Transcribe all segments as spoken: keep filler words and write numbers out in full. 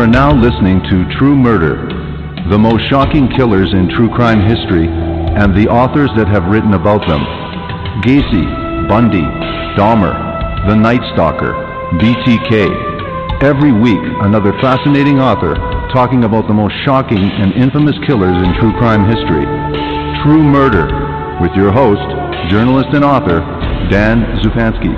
are now listening to True Murder, the most shocking killers in true crime history and the authors that have written about them. Gacy, Bundy, Dahmer, The Night Stalker, B T K. Every week, another fascinating author talking about the most shocking and infamous killers in true crime history. True Murder, with your host, journalist and author, Dan Zupansky.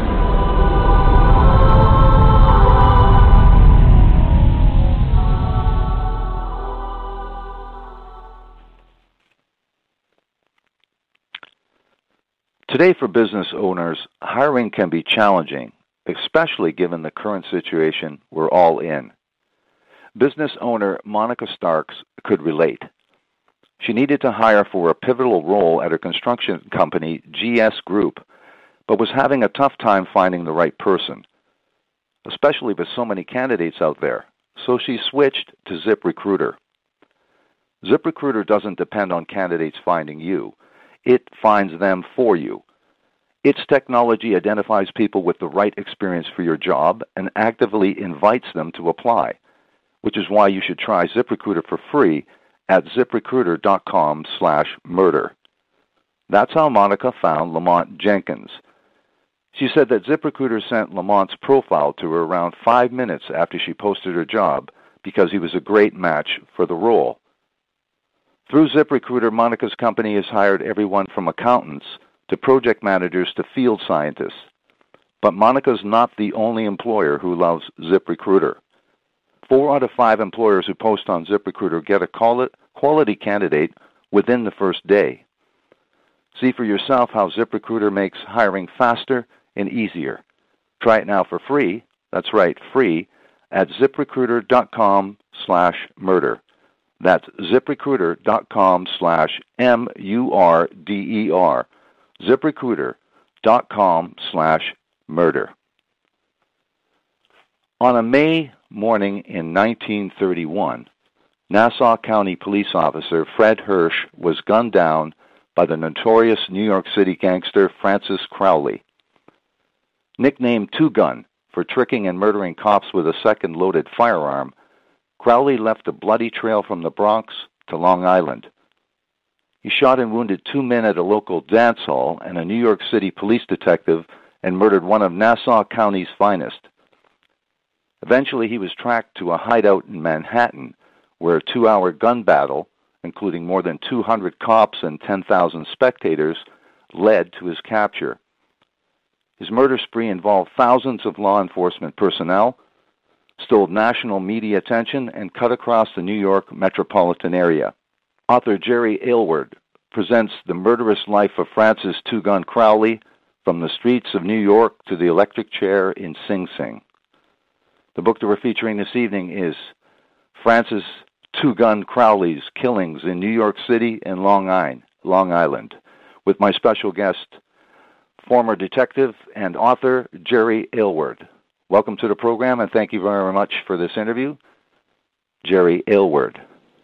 Today, for business owners, hiring can be challenging, especially given the current situation we're all in. Business owner Monica Starks could relate. She needed to hire for a pivotal role at her construction company, G S Group, but was having a tough time finding the right person, especially with so many candidates out there. So she switched to ZipRecruiter. ZipRecruiter doesn't depend on candidates finding you. It finds them for you. Its technology identifies people with the right experience for your job and actively invites them to apply, which is why you should try ZipRecruiter for free at ZipRecruiter.com slash murder. That's how Monica found Lamont Jenkins. She said that ZipRecruiter sent Lamont's profile to her around five minutes after she posted her job because he was a great match for the role. Through ZipRecruiter, Monica's company has hired everyone from accountants to project managers to field scientists. But Monica's not the only employer who loves ZipRecruiter. Four out of five employers who post on ZipRecruiter get a quality candidate within the first day. See for yourself how ZipRecruiter makes hiring faster and easier. Try it now for free. That's right, free, at ZipRecruiter.com slash murder. That's ZipRecruiter.com slash M U R D E R. ZipRecruiter.com slash murder. On a May morning in nineteen thirty-one, Nassau County police officer Fred Hirsch was gunned down by the notorious New York City gangster Francis Crowley. Nicknamed Two Gun for tricking and murdering cops with a second loaded firearm, Crowley left a bloody trail from the Bronx to Long Island. He shot and wounded two men at a local dance hall and a New York City police detective and murdered one of Nassau County's finest. Eventually, he was tracked to a hideout in Manhattan, where a two-hour gun battle, including more than two hundred cops and ten thousand spectators, led to his capture. His murder spree involved thousands of law enforcement personnel, stole national media attention, and cut across the New York metropolitan area. Author Jerry Aylward presents the murderous life of Francis Two Gun Crowley from the streets of New York to the electric chair in Sing Sing. The book that we're featuring this evening is Francis Two Gun Crowley's Killings in New York City and Long Island, with my special guest, former detective and author Jerry Aylward. Welcome to the program, and thank you very much for this interview, Jerry Aylward.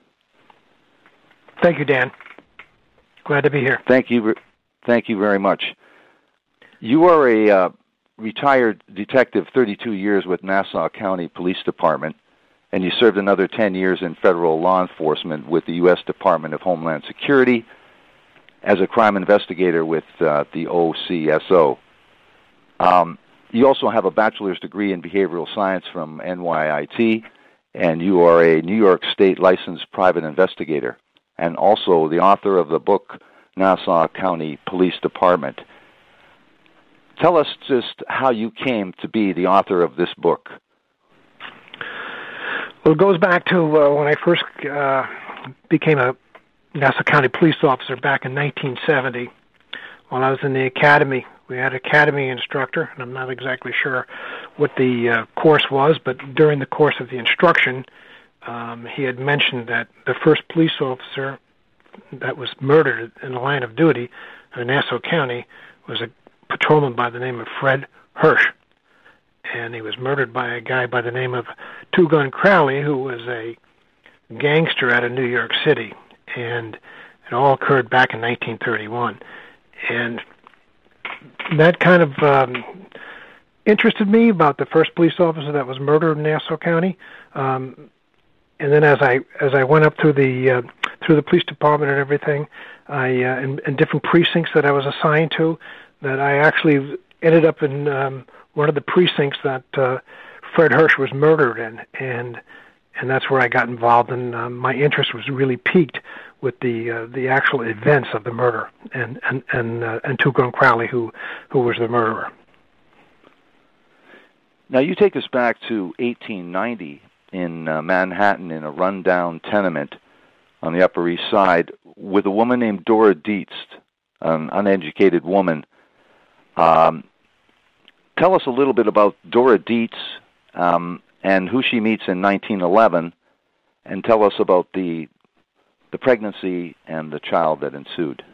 Thank you, Dan. Glad to be here. Thank you. Thank you very much. You are a uh, retired detective, thirty-two years with Nassau County Police Department, and you served another ten years in federal law enforcement with the U S Department of Homeland Security as a crime investigator with uh, the O C S O. Um, you also have a bachelor's degree in behavioral science from N Y I T, and you are a New York State licensed private investigator, and also the author of the book, Nassau County Police Department. Tell us just how you came to be the author of this book. Well, it goes back to uh, when I first uh, became a Nassau County police officer back in nineteen seventy. While I was in the academy, we had an academy instructor, and I'm not exactly sure what the uh, course was, but during the course of the instruction, Um, he had mentioned that the first police officer that was murdered in the line of duty in Nassau County was a patrolman by the name of Fred Hirsch. And he was murdered by a guy by the name of Two Gun Crowley, who was a gangster out of New York City. And it all occurred back in nineteen thirty-one. And that kind of um, interested me about the first police officer that was murdered in Nassau County. Um, and then as I as I went up through the uh, through the police department and everything, I uh, in, in different precincts that I was assigned to, that I actually ended up in um, one of the precincts that uh, Fred Hirsch was murdered in, and and that's where I got involved, and um, my interest was really piqued with the uh, the actual events of the murder, and and and uh, and Tuco Crowley, who who was the murderer. Now you take us back to eighteen ninety in uh, Manhattan, in a rundown tenement on the Upper East Side, with a woman named Dora Dietz, an uneducated woman. Um, tell us a little bit about Dora Dietz um, and who she meets in nineteen eleven, and tell us about the the pregnancy and the child that ensued.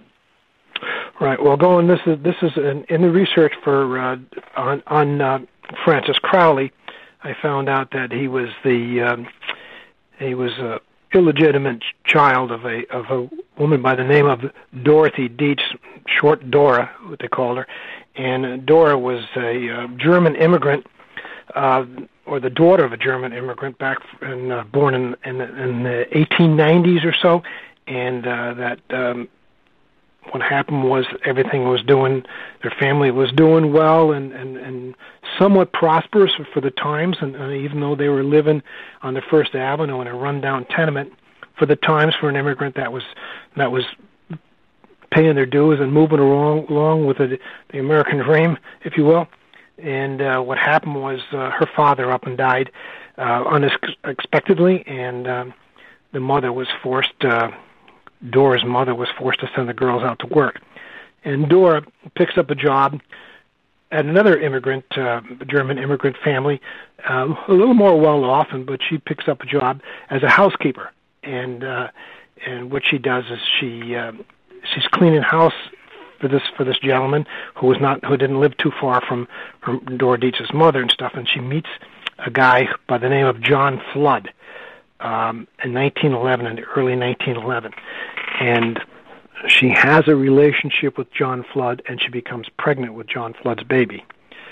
Right. Well, going this is this is in, in the research for uh, on on uh, Francis Crowley, I found out that he was the um, he was a illegitimate child of a of a woman by the name of Dorothy Dietz, short Dora, what they called her, and uh, Dora was a uh, German immigrant, uh, or the daughter of a German immigrant, back in, uh, born in in, in the eighteen nineties or so, and uh, that. Um, What happened was everything was doing, their family was doing well and, and, and somewhat prosperous for the times, and, and even though they were living on the First Avenue in a rundown tenement, for the times, for an immigrant that was that was paying their dues and moving along, along with the, the American dream, if you will. And uh, what happened was uh, her father up and died uh, unexpectedly, and um, the mother was forced... Uh, Dora's mother was forced to send the girls out to work. And Dora picks up a job at another immigrant, uh, German immigrant family, uh, a little more well-off, and but she picks up a job as a housekeeper. And uh, and what she does is she uh, she's cleaning house for this for this gentleman who was not who didn't live too far from, from Dora Dietz's mother and stuff. And she meets a guy by the name of John Flood. Um, in nineteen eleven, in the early nineteen eleven, and she has a relationship with John Flood, and she becomes pregnant with John Flood's baby.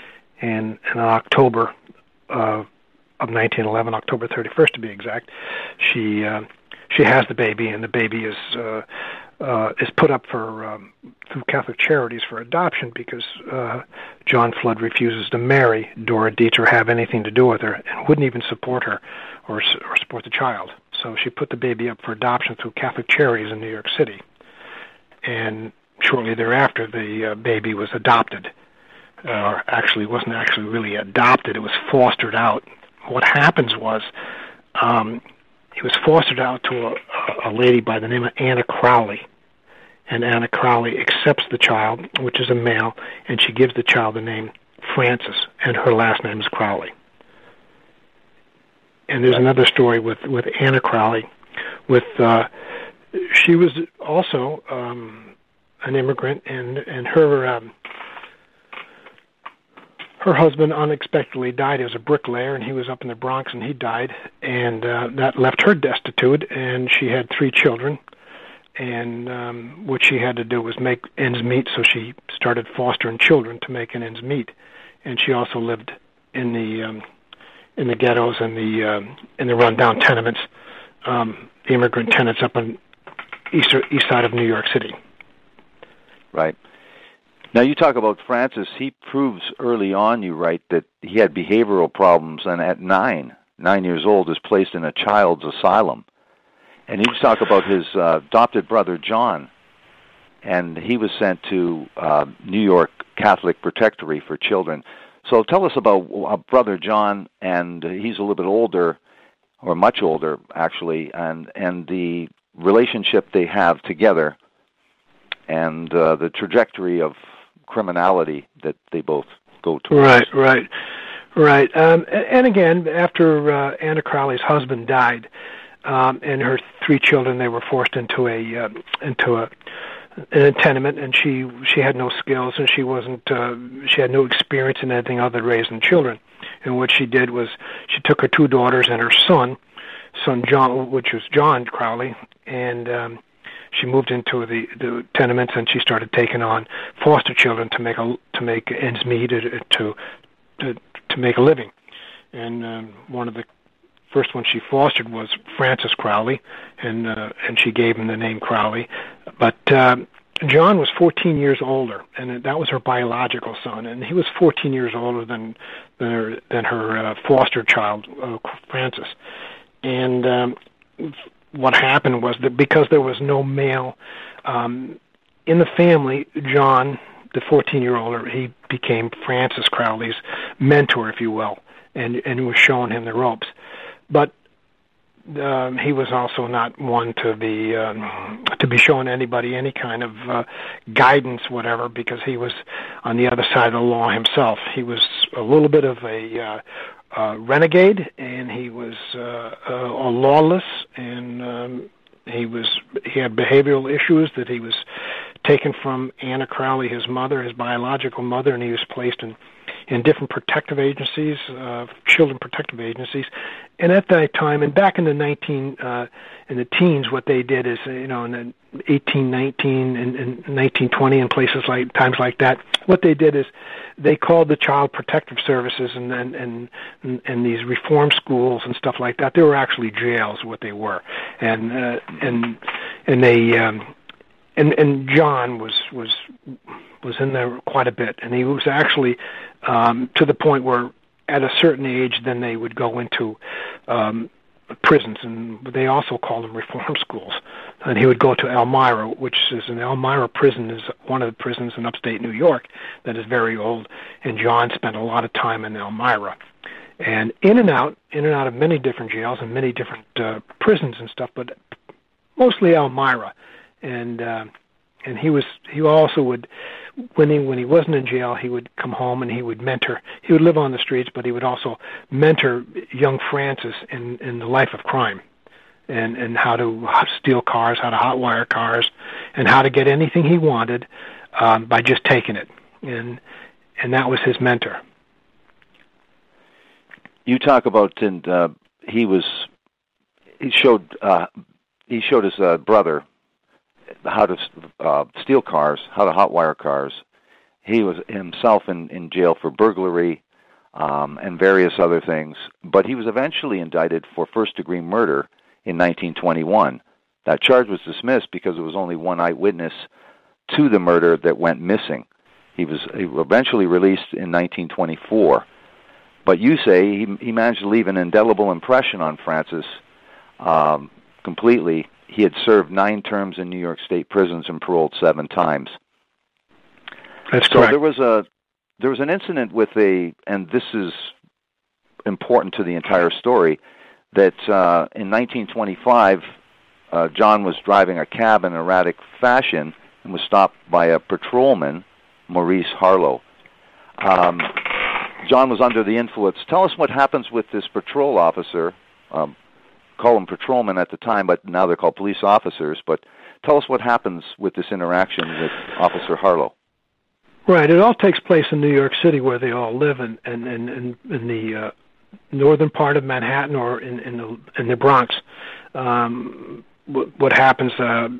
And in October uh, of nineteen eleven, October thirty-first to be exact, she uh, she has the baby, and the baby is uh, uh, is put up for um, through Catholic Charities for adoption because uh, John Flood refuses to marry Dora Dietz or have anything to do with her, and wouldn't even support her. Or, or support the child. So she put the baby up for adoption through Catholic Charities in New York City. And shortly thereafter, the uh, baby was adopted. Uh, or actually, it wasn't actually really adopted, it was fostered out. What happens was, um, it was fostered out to a, a lady by the name of Anna Crowley. And Anna Crowley accepts the child, which is a male, and she gives the child the name Francis, and her last name is Crowley. And there's another story with, with Anna Crowley. With uh, she was also um, an immigrant, and and her um, her husband unexpectedly died. He was a bricklayer, and he was up in the Bronx, and he died, and uh, that left her destitute. And she had three children, and um, what she had to do was make ends meet. So she started fostering children to make ends meet, and she also lived in the um, in the ghettos and the um, in the rundown tenements, um, the immigrant tenants up on east east side of New York City. Right. Now you talk about Francis. He proves early on, you write, that he had behavioral problems, and at nine, nine years old, is placed in a child's asylum. And you talk about his uh, adopted brother John, and he was sent to uh, New York Catholic Protectory for Children. So tell us about uh, Brother John, and he's a little bit older, or much older, actually, and, and the relationship they have together, and uh, the trajectory of criminality that they both go towards. Right, right, right. Um, and again, after uh, Anna Crowley's husband died, um, and her three children, they were forced into a uh, into a in a tenement, and she she had no skills, and she wasn't uh, she had no experience in anything other than raising children. And what she did was she took her two daughters and her son, son John, which was John Crowley, and um, she moved into the, the tenements, and she started taking on foster children to make a to make ends meet, to to to, to make a living. And um, one of the first one she fostered was Francis Crowley, and uh, and she gave him the name Crowley. But uh, John was fourteen years older, and that was her biological son, and he was fourteen years older than than her, than her uh, foster child, uh, Francis. And um, what happened was that because there was no male um, in the family, John, the fourteen-year-old, he became Francis Crowley's mentor, if you will, and and was showing him the ropes. But um, he was also not one to be um, to be showing anybody any kind of uh, guidance, whatever, because he was on the other side of the law himself. He was a little bit of a uh, uh, renegade, and he was uh, a, a lawless, and um, he was he had behavioral issues that he was taken from Anna Crowley, his mother, his biological mother, and he was placed in, in different protective agencies, uh, children protective agencies. And at that time, and back in the nineteen uh, in the teens, what they did is, you know, in the eighteen nineteen and, and nineteen twenty, and places like times like that, what they did is they called the Child Protective Services and and and, and, and these reform schools and stuff like that. They were actually jails, what they were, and uh, and and they. Um, And, and John was, was was in there quite a bit, and he was actually um, to the point where at a certain age then they would go into um, prisons, and they also called them reform schools. And he would go to Elmira, which is an Elmira prison, is one of the prisons in upstate New York that is very old, and John spent a lot of time in Elmira. And in and out, in and out of many different jails and many different uh, prisons and stuff, but mostly Elmira. And uh, and he was he also would when he when he wasn't in jail, he would come home and he would mentor. He would live on the streets, but he would also mentor young Francis in, in the life of crime, and and how to steal cars, how to hotwire cars, and how to get anything he wanted um, by just taking it. And and that was his mentor. You talk about and uh, he was he showed uh, he showed his uh, brother how to uh, steal cars, how to hotwire cars. He was himself in, in jail for burglary um, and various other things, but he was eventually indicted for first-degree murder in nineteen twenty-one. That charge was dismissed because there was only one eyewitness to the murder that went missing. He was eventually released in nineteen twenty-four. But you say he, he managed to leave an indelible impression on Francis um, completely. He had served nine terms in New York State prisons and paroled seven times. That's so correct. there was a there was an incident with a, and this is important to the entire story, that uh, in nineteen twenty-five, uh, John was driving a cab in erratic fashion and was stopped by a patrolman, Maurice Harlow. Um, John was under the influence. Tell us what happens with this patrol officer. Um, call them patrolmen at the time, but now they're called police officers. But tell us what happens with this interaction with Officer Harlow. Right. It all takes place in New York City, where they all live, in in in, in, in the uh, northern part of Manhattan or in in the in the Bronx. Um, what, what happens? Uh,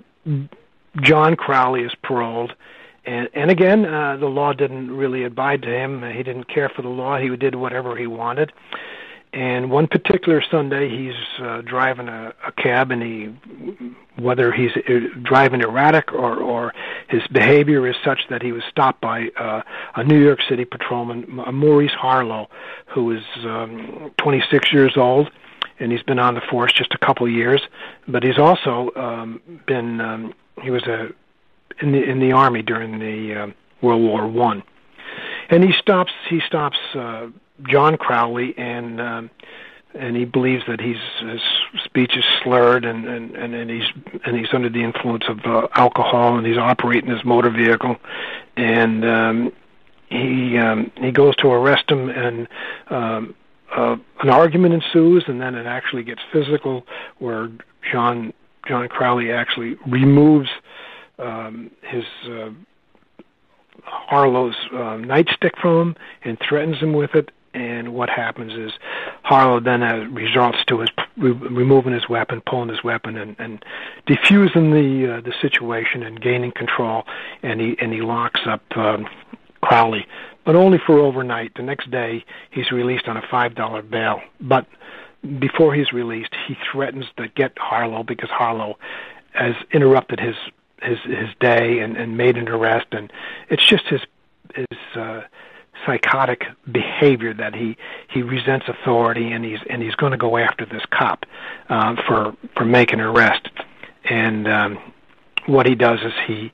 John Crowley is paroled, and and again, uh, the law didn't really abide to him. He didn't care for the law. He did whatever he wanted. And one particular Sunday, he's uh, driving a, a cab, and he, whether he's uh, driving erratic or, or his behavior is such that he was stopped by uh, a New York City patrolman, Maurice Harlow, who is um, twenty-six years old, and he's been on the force just a couple of years. But he's also um, been um, he was a in the in the army during the uh, World War One, and he stops he stops. Uh, John Crowley, and um, and he believes that he's his speech is slurred, and, and, and, and he's and he's under the influence of uh, alcohol, and he's operating his motor vehicle, and um, he um, he goes to arrest him, and um, uh, an argument ensues, and then it actually gets physical, where John John Crowley actually removes um, his. Uh, Harlow's uh, nightstick from him and threatens him with it. And what happens is Harlow then uh, resorts to his re- removing his weapon, pulling his weapon, and, and defusing the uh, the situation and gaining control. And he and he locks up um, Crowley, but only for overnight. The next day, he's released on a five dollar bail. But before he's released, he threatens to get Harlow because Harlow has interrupted his his his day and, and made an arrest, and it's just his his uh, psychotic behavior that he he resents authority, and he's and he's going to go after this cop uh, for for making an arrest. And um, what he does is he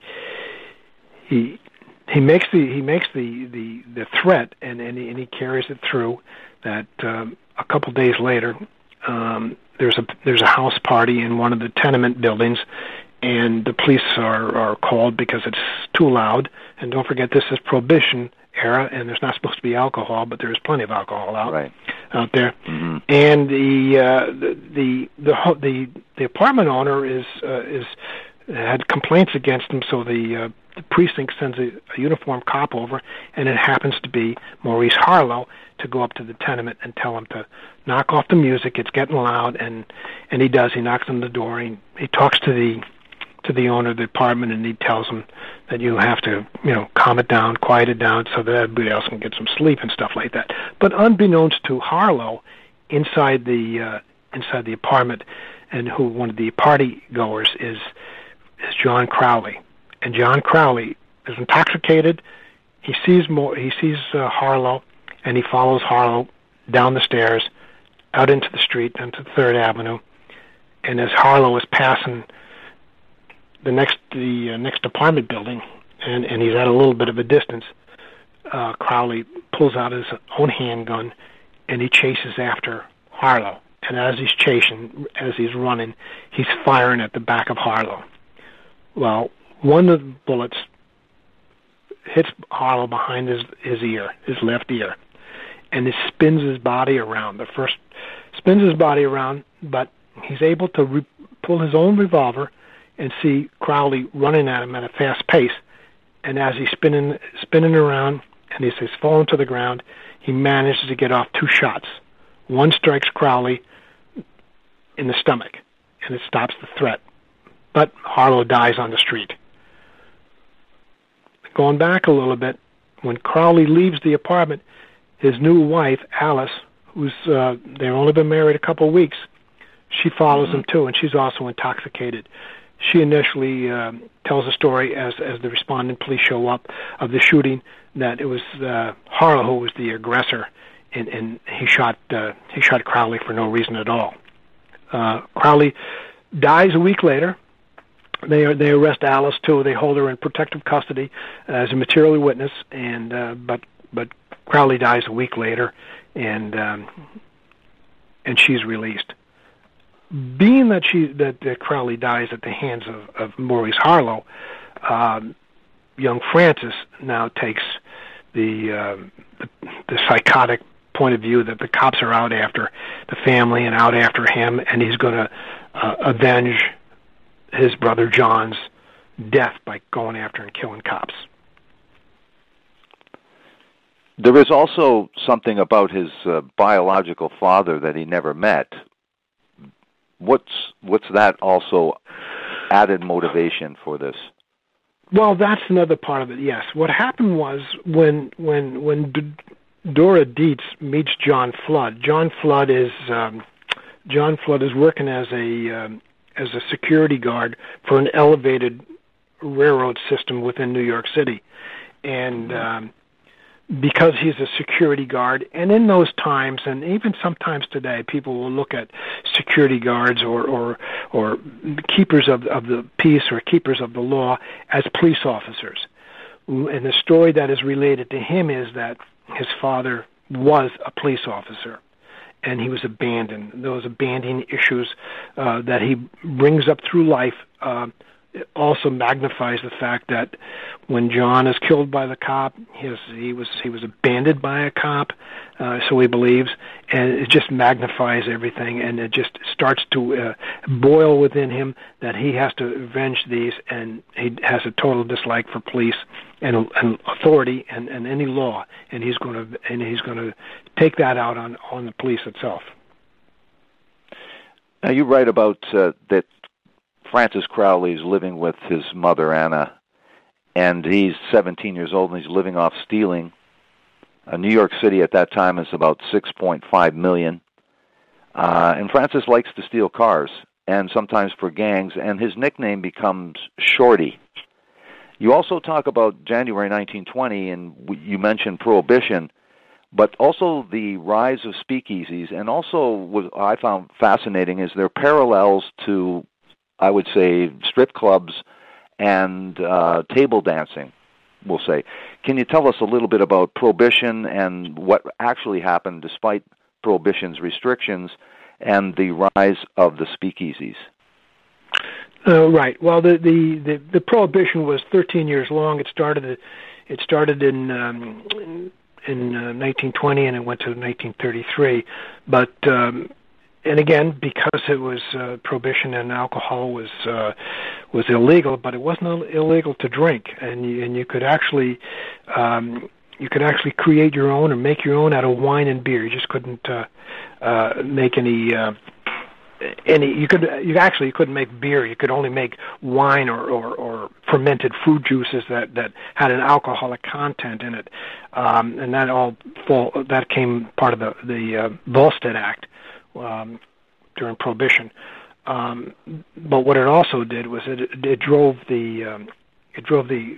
he he makes the he makes the the, the threat, and and he, and he carries it through. That um, a couple days later, um, there's a there's a house party in one of the tenement buildings, and the police are are called because it's too loud. And don't forget, this is Prohibition era, and there's not supposed to be alcohol, but there's plenty of alcohol out right. out there. Mm-hmm. And the, uh, the the the the the apartment owner is uh, is had complaints against him, so the uh, the precinct sends a, a uniformed cop over, and it happens to be Maurice Harlow, to go up to the tenement and tell him to knock off the music. It's getting loud, and and he does. He knocks on the door. He he talks to the to the owner of the apartment, and he tells him that you have to, you know, calm it down, quiet it down, so that everybody else can get some sleep and stuff like that. But unbeknownst to Harlow, inside the uh, inside the apartment, and who one of the party goers is is John Crowley, and John Crowley is intoxicated. He sees more. He sees uh, Harlow, and he follows Harlow down the stairs, out into the street, into Third Avenue, and as Harlow is passing the next the uh, next apartment building, and, and he's at a little bit of a distance, uh, Crowley pulls out his own handgun, and he chases after Harlow. And as he's chasing, as he's running, he's firing at the back of Harlow. Well, one of the bullets hits Harlow behind his, his ear, his left ear, and it spins his body around. The first spins his body around, but he's able to re- pull his own revolver and see Crowley running at him at a fast pace. And as he's spinning spinning around and he's falling to the ground, he manages to get off two shots. One strikes Crowley in the stomach, and it stops the threat. But Harlow dies on the street. Going back a little bit, when Crowley leaves the apartment, his new wife, Alice, who's uh, they've only been married a couple of weeks, she follows mm-hmm. him too, and she's also intoxicated. She initially um, tells a story as as the responding police show up of the shooting that it was uh, Harlow who was the aggressor, and, and he shot uh, he shot Crowley for no reason at all. Uh, Crowley dies a week later. They they arrest Alice too. They hold her in protective custody as a material witness, and uh, but but Crowley dies a week later, and um, and she's released. Being that she that, that Crowley dies at the hands of, of Maurice Harlow, um, young Francis now takes the, uh, the the psychotic point of view that the cops are out after the family and out after him, and he's going to uh, avenge his brother John's death by going after and killing cops. There is also something about his uh, biological father that he never met. What's what's that also added motivation for this? Well, that's another part of it. Yes, what happened was when when when D- Dora Dietz meets John Flood. John Flood is um, John Flood is working as a um, as a security guard for an elevated railroad system within New York City, and um, because he's a security guard, and in those times, and even sometimes today, people will look at security guards or or, or keepers of, of the peace or keepers of the law as police officers. And the story that is related to him is that his father was a police officer, and he was abandoned. Those abandoning issues uh, that he brings up through life uh, it also magnifies the fact that when John is killed by the cop, his, he was he was abandoned by a cop, uh, so he believes, and it just magnifies everything, and it just starts to uh, boil within him that he has to avenge these, and he has a total dislike for police and, and authority and, and any law, and he's going to and he's going to take that out on on the police itself. Now you write about uh, that. Francis Crowley is living with his mother, Anna, and he's seventeen years old, and he's living off stealing. Uh, New York City at that time is about six point five million. Uh, and Francis likes to steal cars, and sometimes for gangs, and his nickname becomes Shorty. You also talk about January nineteen twenty, and you mentioned Prohibition, but also the rise of speakeasies, and also what I found fascinating is their parallels to, I would say, strip clubs and uh, table dancing, we'll say. Can you tell us a little bit about Prohibition and what actually happened despite Prohibition's restrictions and the rise of the speakeasies? Uh, right. Well, the, the, the, the Prohibition was thirteen years long. It started it started in um, in uh, nineteen twenty and it went to nineteen thirty-three. But um, and again, because it was uh, Prohibition and alcohol was uh, was illegal, but it wasn't illegal to drink, and you, and you could actually um, you could actually create your own or make your own out of wine and beer. You just couldn't uh, uh, make any. Uh, Any you could you actually couldn't make beer. You could only make wine or, or, or fermented fruit juices that, that had an alcoholic content in it, um, and that all fall, that came part of the the uh, Volstead Act um, during Prohibition. Um, but what it also did was it it drove the um, it drove the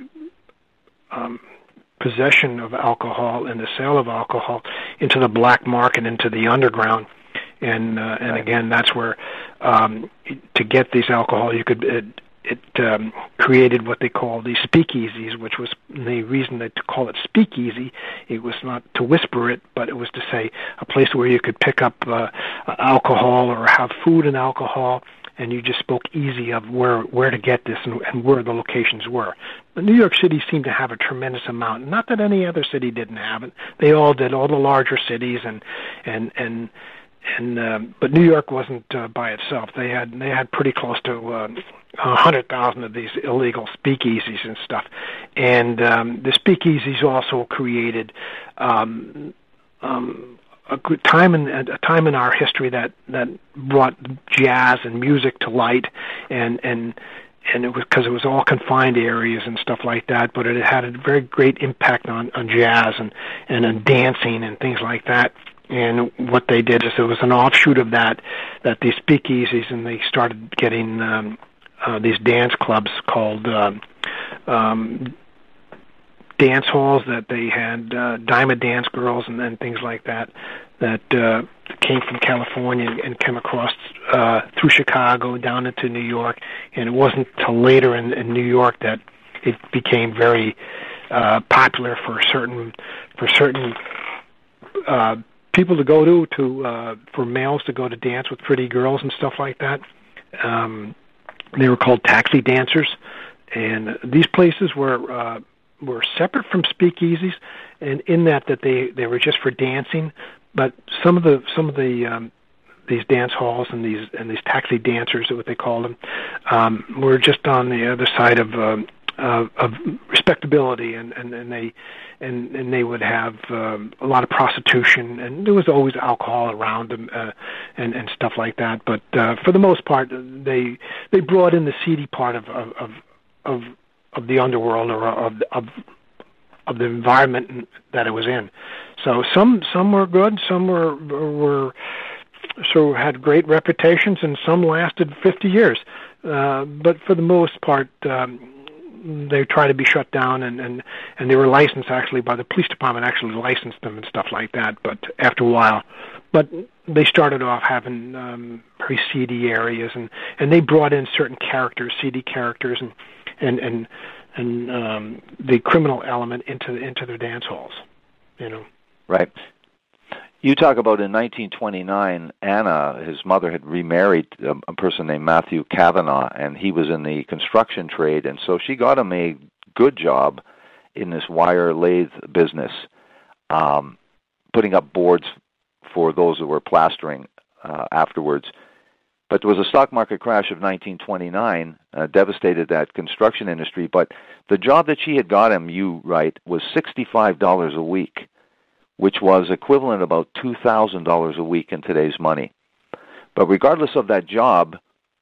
um, possession of alcohol and the sale of alcohol into the black market, into the underground. And uh, and again, that's where um, to get these alcohol, you could it, it um, created what they call these speakeasies, which was the reason that to call it speakeasy. It was not to whisper it, but it was to say a place where you could pick up uh, alcohol or have food and alcohol, and you just spoke easy of where where to get this and, and where the locations were. But New York City seemed to have a tremendous amount. Not that any other city didn't have it; they all did. All the larger cities and and and. And um, but New York wasn't uh, by itself. They had they had pretty close to uh, a hundred thousand of these illegal speakeasies and stuff. And um, the speakeasies also created um, um, a good time in a time in our history that, that brought jazz and music to light, and and and it was because it was all confined areas and stuff like that. But it had a very great impact on, on jazz and and on dancing and things like that. And what they did is there was an offshoot of that, that these speakeasies, and they started getting um, uh, these dance clubs called um, um, dance halls that they had uh, Diamond Dance Girls and, and things like that that uh, came from California and, and came across uh, through Chicago down into New York. And it wasn't till later in, in New York that it became very uh, popular for certain for certain. Uh, people to go to, to uh, for males to go to dance with pretty girls and stuff like that. Um, they were called taxi dancers, and these places were uh, were separate from speakeasies, and in that that they, they were just for dancing. But some of the some of the um, these dance halls and these and these taxi dancers, what they called them, um, were just on the other side of um, uh, of respectability, and, and, and they. And, and they would have um, a lot of prostitution, and there was always alcohol around them, uh, and and stuff like that. But uh, for the most part, they they brought in the seedy part of of of, of the underworld or of of of the environment that it was in. So some some were good, some were were so had great reputations, and some lasted fifty years. Uh, but for the most part. Um, They tried to be shut down, and, and, and they were licensed actually by the police department. Actually licensed them and stuff like that. But after a while, but they started off having um, very seedy areas, and, and they brought in certain characters, seedy characters, and and and and um, the criminal element into into their dance halls. You know, right. You talk about in nineteen twenty-nine, Anna, his mother, had remarried a, a person named Matthew Kavanaugh, and he was in the construction trade, and so she got him a good job in this wire lathe business, um, putting up boards for those who were plastering uh, afterwards. But there was a stock market crash of nineteen twenty-nine, uh, devastated that construction industry, but the job that she had got him, you write, was sixty-five dollars a week, which was equivalent about two thousand dollars a week in today's money. But regardless of that job,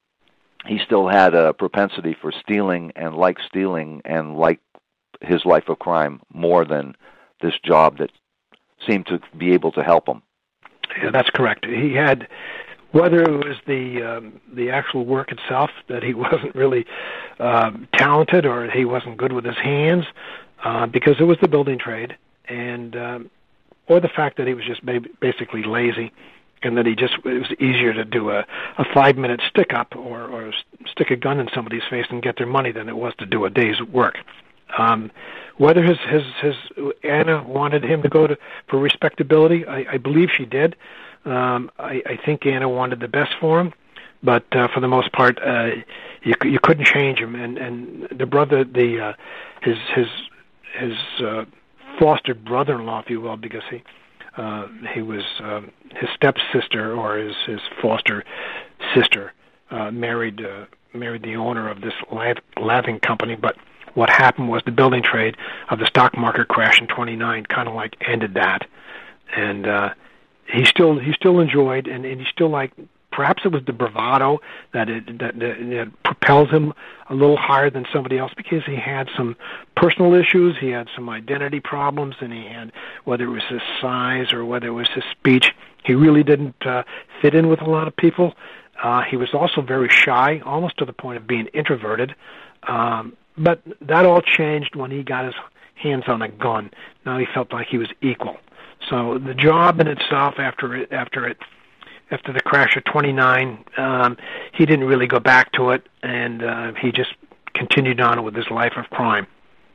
he still had a propensity for stealing and liked stealing and liked his life of crime more than this job that seemed to be able to help him. Yeah, that's correct. He had, whether it was the um, the actual work itself, that he wasn't really um, talented or he wasn't good with his hands, uh, because it was the building trade, and um, or the fact that he was just basically lazy, and that he just, it was easier to do a, a five-minute stick-up or, or stick a gun in somebody's face and get their money than it was to do a day's work. Um, whether his, his, his Anna wanted him to go to for respectability, I, I believe she did. Um, I, I think Anna wanted the best for him, but uh, for the most part, uh, you you couldn't change him. And, and the brother, the uh, his his his uh, foster brother-in-law, if you will, because he uh, he was um, his stepsister or his his foster sister uh, married uh, married the owner of this lathing company, but what happened was the building trade of the stock market crash in twenty-nine kind of like ended that, and uh, he still he still enjoyed, and, and he still like, perhaps it was the bravado that it that, that it propelled him a little higher than somebody else, because he had some personal issues, he had some identity problems, and he had, whether it was his size or whether it was his speech, he really didn't uh, fit in with a lot of people. Uh, he was also very shy, almost to the point of being introverted. Um, But that all changed when he got his hands on a gun. Now he felt like he was equal. So the job in itself, after it, after it, after the crash of twenty-nine, um, he didn't really go back to it, and uh, he just continued on with his life of crime.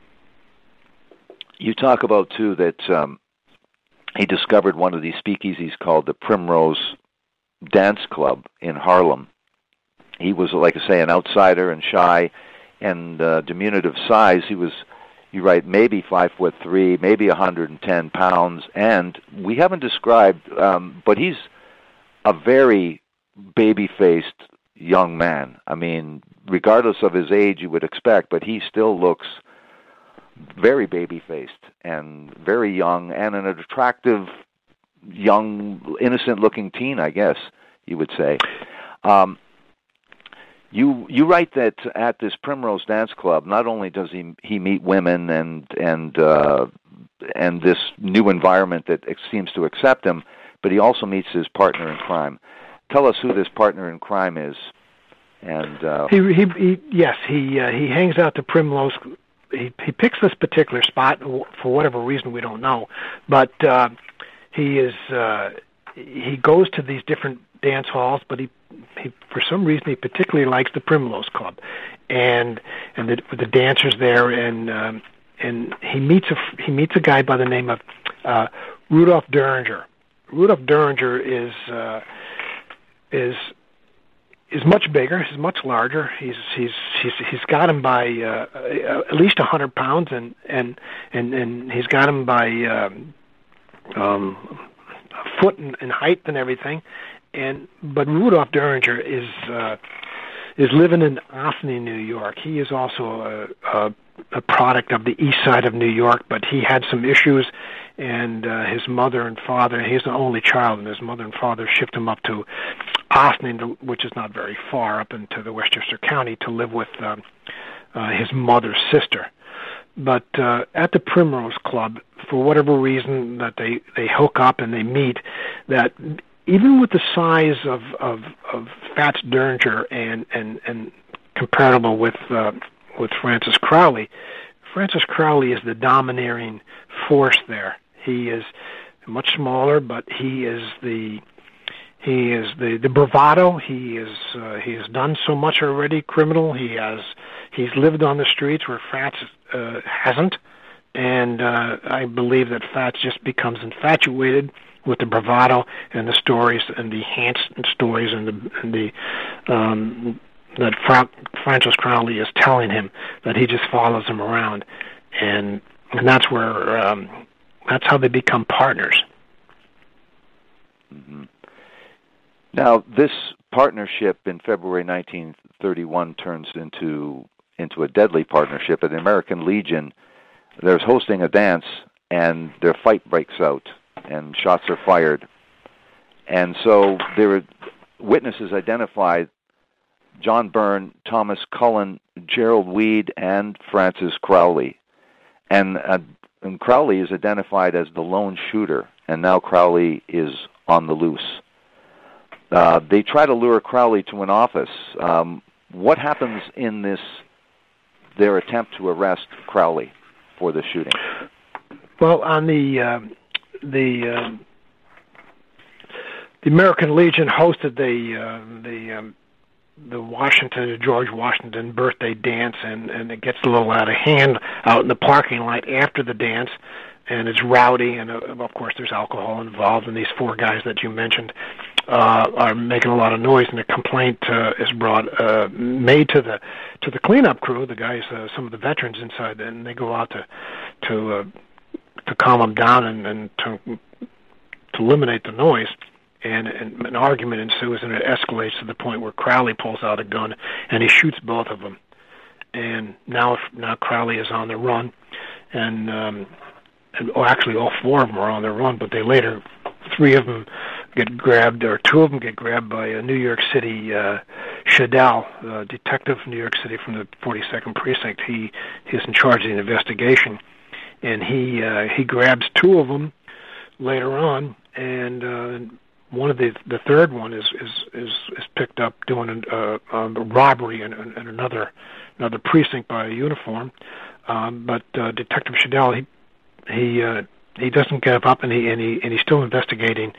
You talk about too that um, he discovered one of these speakeasies called the Primrose Dance Club in Harlem. He was, like I say, an outsider and shy and uh, diminutive size. He was, you write, maybe five foot three, maybe one hundred ten pounds, and we haven't described, um, but he's a very baby-faced young man. I mean, regardless of his age, you would expect, but he still looks very baby-faced and very young, and an attractive, young, innocent-looking teen, I guess you would say. Um, You you write that at this Primrose Dance Club, not only does he he meet women and and uh, and this new environment that seems to accept him, but he also meets his partner in crime. Tell us who this partner in crime is. And uh, he, he he yes he uh, he hangs out to Primrose. He he picks this particular spot for whatever reason, we don't know, but uh, he is uh, he goes to these different dance halls, but he. He, for some reason, he particularly likes the Primrose Club, and and the, the dancers there, and um, and he meets a he meets a guy by the name of uh, Rudolph Duringer. Rudolph Duringer is uh, is is much bigger. He's much larger. He's he's he's he's got him by uh, at least a hundred pounds, and and and and he's got him by um, um, a foot in, in height and everything. And but Rudolph Duringer is uh, is living in Ossining, New York. He is also a, a, a product of the east side of New York, but he had some issues, and uh, his mother and father, he's the only child, and his mother and father shipped him up to Ossining, which is not very far, up into the Westchester County, to live with um, uh, his mother's sister. But uh, at the Primrose Club, for whatever reason that they, they hook up and they meet, that even with the size of, of, of Fats Duringer and, and, and comparable with uh, with Francis Crowley, Francis Crowley is the domineering force there. He is much smaller, but he is the he is the, the bravado. He is uh, he has done so much already, criminal. He has he's lived on the streets where Fats uh, hasn't, and uh, I believe that Fats just becomes infatuated with the bravado and the stories and the handsome stories and the, and the um, that Fra- Francis Crowley is telling him, that he just follows him around, and and that's where um, that's how they become partners. Mm-hmm. Now, this partnership in February nineteen thirty-one turns into into a deadly partnership. At the American Legion, there's hosting a dance, and their fight breaks out, and shots are fired. And so there are witnesses identified John Byrne, Thomas Cullen, Gerald Weed, and Francis Crowley. And, uh, and Crowley is identified as the lone shooter, and now Crowley is on the loose. Uh, they try to lure Crowley to an office. Um, what happens in this, their attempt to arrest Crowley for the shooting? Well, on the uh, the uh, the American Legion hosted the uh, the um, the Washington the George Washington birthday dance, and, and it gets a little out of hand out in the parking lot after the dance, and it's rowdy, and uh, of course there's alcohol involved, and these four guys that you mentioned uh, are making a lot of noise, and a complaint uh, is brought uh, made to the to the cleanup crew, the guys, uh, some of the veterans inside, and they go out to to uh, to calm them down and, and to to eliminate the noise. And, and an argument ensues, and it escalates to the point where Crowley pulls out a gun and he shoots both of them. And now, now Crowley is on the run, and um, and oh, actually all four of them are on the run. But they later, three of them get grabbed, or two of them get grabbed by a New York City uh, Shadell, uh, detective from New York City from the forty-second Precinct. He he's in charge of the investigation, and he uh, he grabs two of them later on, and. Uh, One of the the third one is is is, is picked up doing a, uh, a robbery in, in another another precinct by a uniform, um, but uh, Detective Shadell he he uh, he doesn't give up, and he and he and he's still investigating,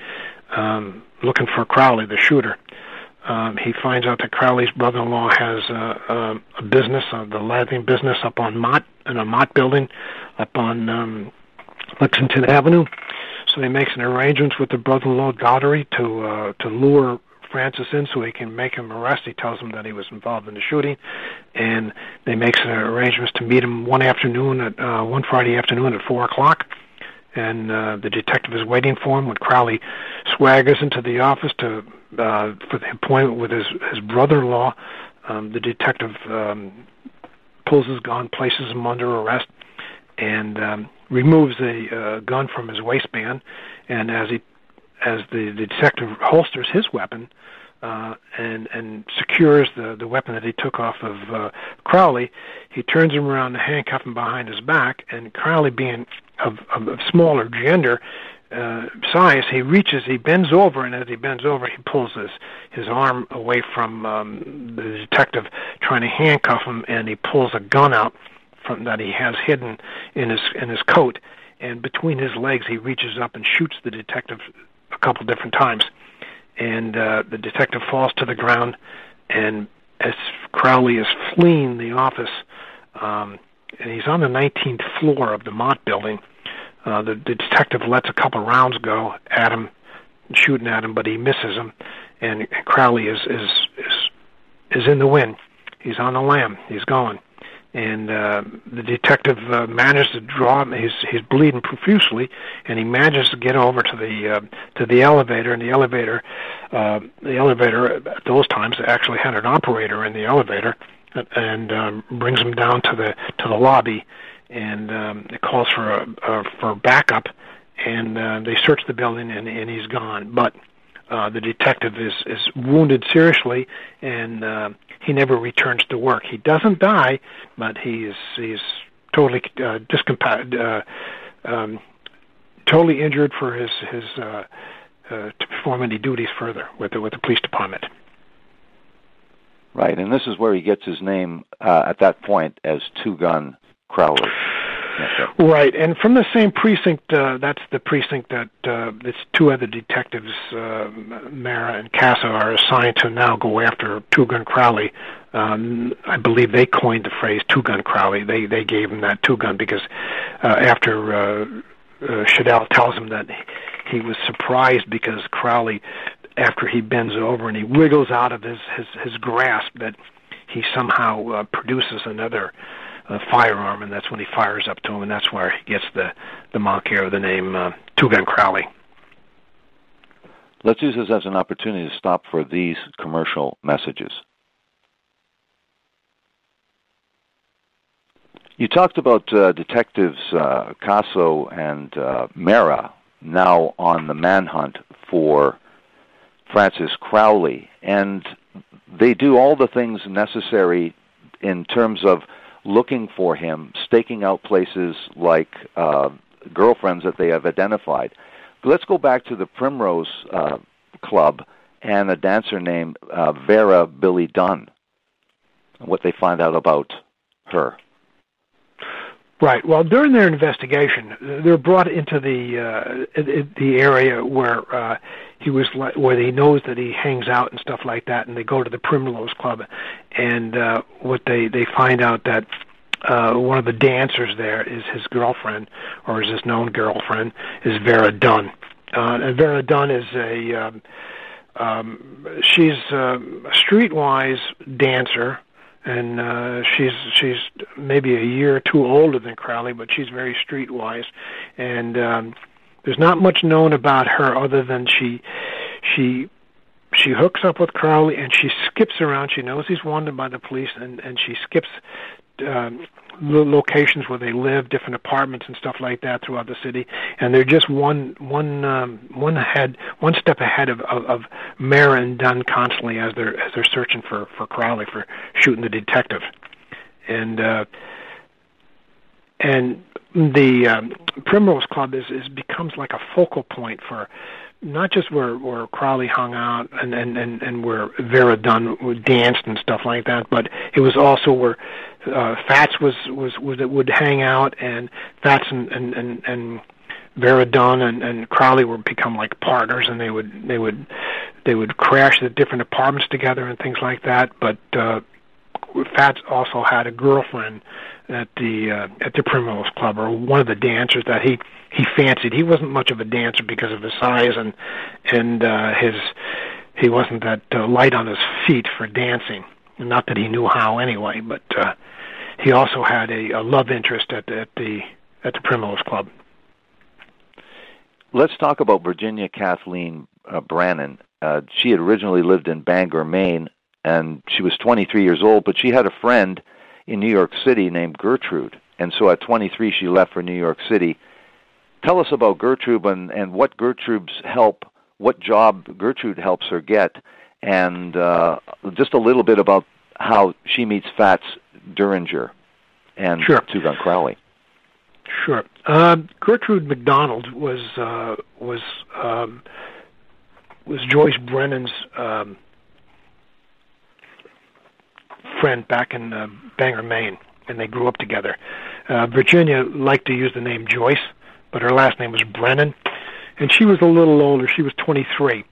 um, looking for Crowley, the shooter. Um, he finds out that Crowley's brother-in-law has uh, uh, a business, uh, the lathing business, up on Mott in a Mott building, up on um, Lexington Avenue. So he makes an arrangement with the brother-in-law Daugherty to uh, to lure Francis in so he can make him arrest. He tells him that he was involved in the shooting, and they make some arrangements to meet him one afternoon at uh, one Friday afternoon at four o'clock. And uh, the detective is waiting for him when Crowley swaggers into the office to uh, for the appointment with his his brother-in-law. Um, the detective um, pulls his gun, places him under arrest, and um, removes the uh, gun from his waistband, and as he, as the, the detective holsters his weapon uh, and and secures the, the weapon that he took off of uh, Crowley, he turns him around to handcuff him behind his back, and Crowley, being of, of, of smaller gender uh, size, he reaches, he bends over, and as he bends over, he pulls his, his arm away from um, the detective trying to handcuff him, and he pulls a gun out from that he has hidden in his in his coat, and between his legs he reaches up and shoots the detective a couple different times, and uh, the detective falls to the ground, and as Crowley is fleeing the office, um, and he's on the nineteenth floor of the Mott building, uh, the, the detective lets a couple rounds go at him, shooting at him, but he misses him, and Crowley is is is, is in the wind. He's on the lam. He's gone. And uh, the detective uh, manages to draw him. He's he's bleeding profusely, and he manages to get over to the uh, to the elevator. And the elevator, uh, the elevator at those times actually had an operator in the elevator, and um, brings him down to the to the lobby, and um, it calls for a, a for backup, and uh, they search the building, and, and he's gone. But uh, the detective is is wounded seriously, and uh, he never returns to work. He doesn't die, but he's he's totally uh, discompa- uh, um, totally injured for his his uh, uh, to perform any duties further with the with the police department. Right, and this is where he gets his name uh, at that point as Two Gun Crowley. Right, and from the same precinct, uh, that's the precinct that uh, it's two other detectives, uh, Mara and Casa, are assigned to now go after Two Gun Crowley. Um, I believe they coined the phrase Two Gun Crowley. They they gave him that two gun because uh, after uh, uh, Shadell tells him that he was surprised because Crowley, after he bends over and he wiggles out of his, his, his grasp, that he somehow uh, produces another a firearm, and that's when he fires up to him, and that's where he gets the the moniker, the name uh, Two Gun Crowley. Let's use this as an opportunity to stop for these commercial messages. You talked about uh, detectives uh, Caso and uh, Mara now on the manhunt for Francis Crowley, and they do all the things necessary in terms of looking for him, staking out places like uh, girlfriends that they have identified. let's go back to the Primrose uh, Club and a dancer named uh, Vera Billy Dunn, and what they find out about her. Right. Well, during their investigation, they're brought into the uh, the area where uh, he was, where he knows that he hangs out and stuff like that, and they go to the Primrose Club, and uh, what they they find out that uh, one of the dancers there is his girlfriend, or is his known girlfriend, is Vera Dunn. Uh, and Vera Dunn is a um, um, she's a streetwise dancer. And uh, she's she's maybe a year or two older than Crowley, but she's very streetwise. And um, there's not much known about her other than she she she hooks up with Crowley and she skips around. She knows he's wanted by the police, and, and she skips um, locations where they live, different apartments and stuff like that throughout the city. And they're just one one um, one ahead, one step ahead of, of, of Mara and Dunn constantly as they're as they're searching for, for Crowley, for shooting the detective. And uh, and the um, Primrose Club is, is becomes like a focal point for not just where, where Crowley hung out and, and, and, and where Vera Dunn danced and stuff like that, but it was also where uh, Fats was, was, was would hang out, and Fats and, and, and, and Vera Dunn and, and Crowley would become like partners, and they would they would they would crash at different apartments together and things like that. But uh, Fats also had a girlfriend at the uh, at the Primrose Club, or one of the dancers that he he fancied. He wasn't much of a dancer because of his size and and uh, his he wasn't that uh, light on his feet for dancing. Not that he knew how anyway, but uh, he also had a, a love interest at the, at the at the Primrose Club. Let's talk about Virginia Kathleen uh, Brannon. Uh, she had originally lived in Bangor, Maine, and she was twenty-three years old, but she had a friend in New York City named Gertrude, and so at twenty-three she left for New York City. Tell us about Gertrude and, and what Gertrude's help, what job Gertrude helps her get, and uh, just a little bit about how she meets Fats Duringer and sure. Two-Gun Crowley. Sure. Uh, Gertrude McDonald was uh, was um, was Joyce Brennan's um, friend back in uh, Bangor, Maine, and they grew up together. Uh, Virginia liked to use the name Joyce, but her last name was Brennan, and she was a little older. She was twenty-three.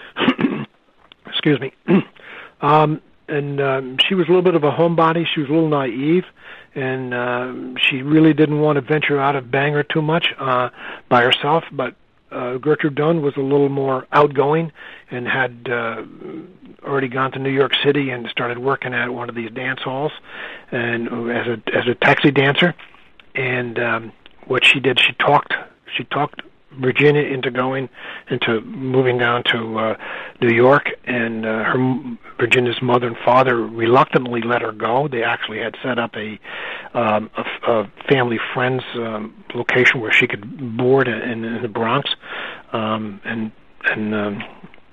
Excuse me. um, and um, she was a little bit of a homebody. She was a little naive, and uh, she really didn't want to venture out of Bangor too much uh, by herself. But uh, Gertrude Dunn was a little more outgoing and had uh, already gone to New York City and started working at one of these dance halls and as a as a taxi dancer. And um, what she did, she talked she talked Virginia into going into moving down to uh, New York, and uh, her Virginia's mother and father reluctantly let her go. They actually had set up a um, a, a family friends um, location where she could board in, in the Bronx, um, and and um,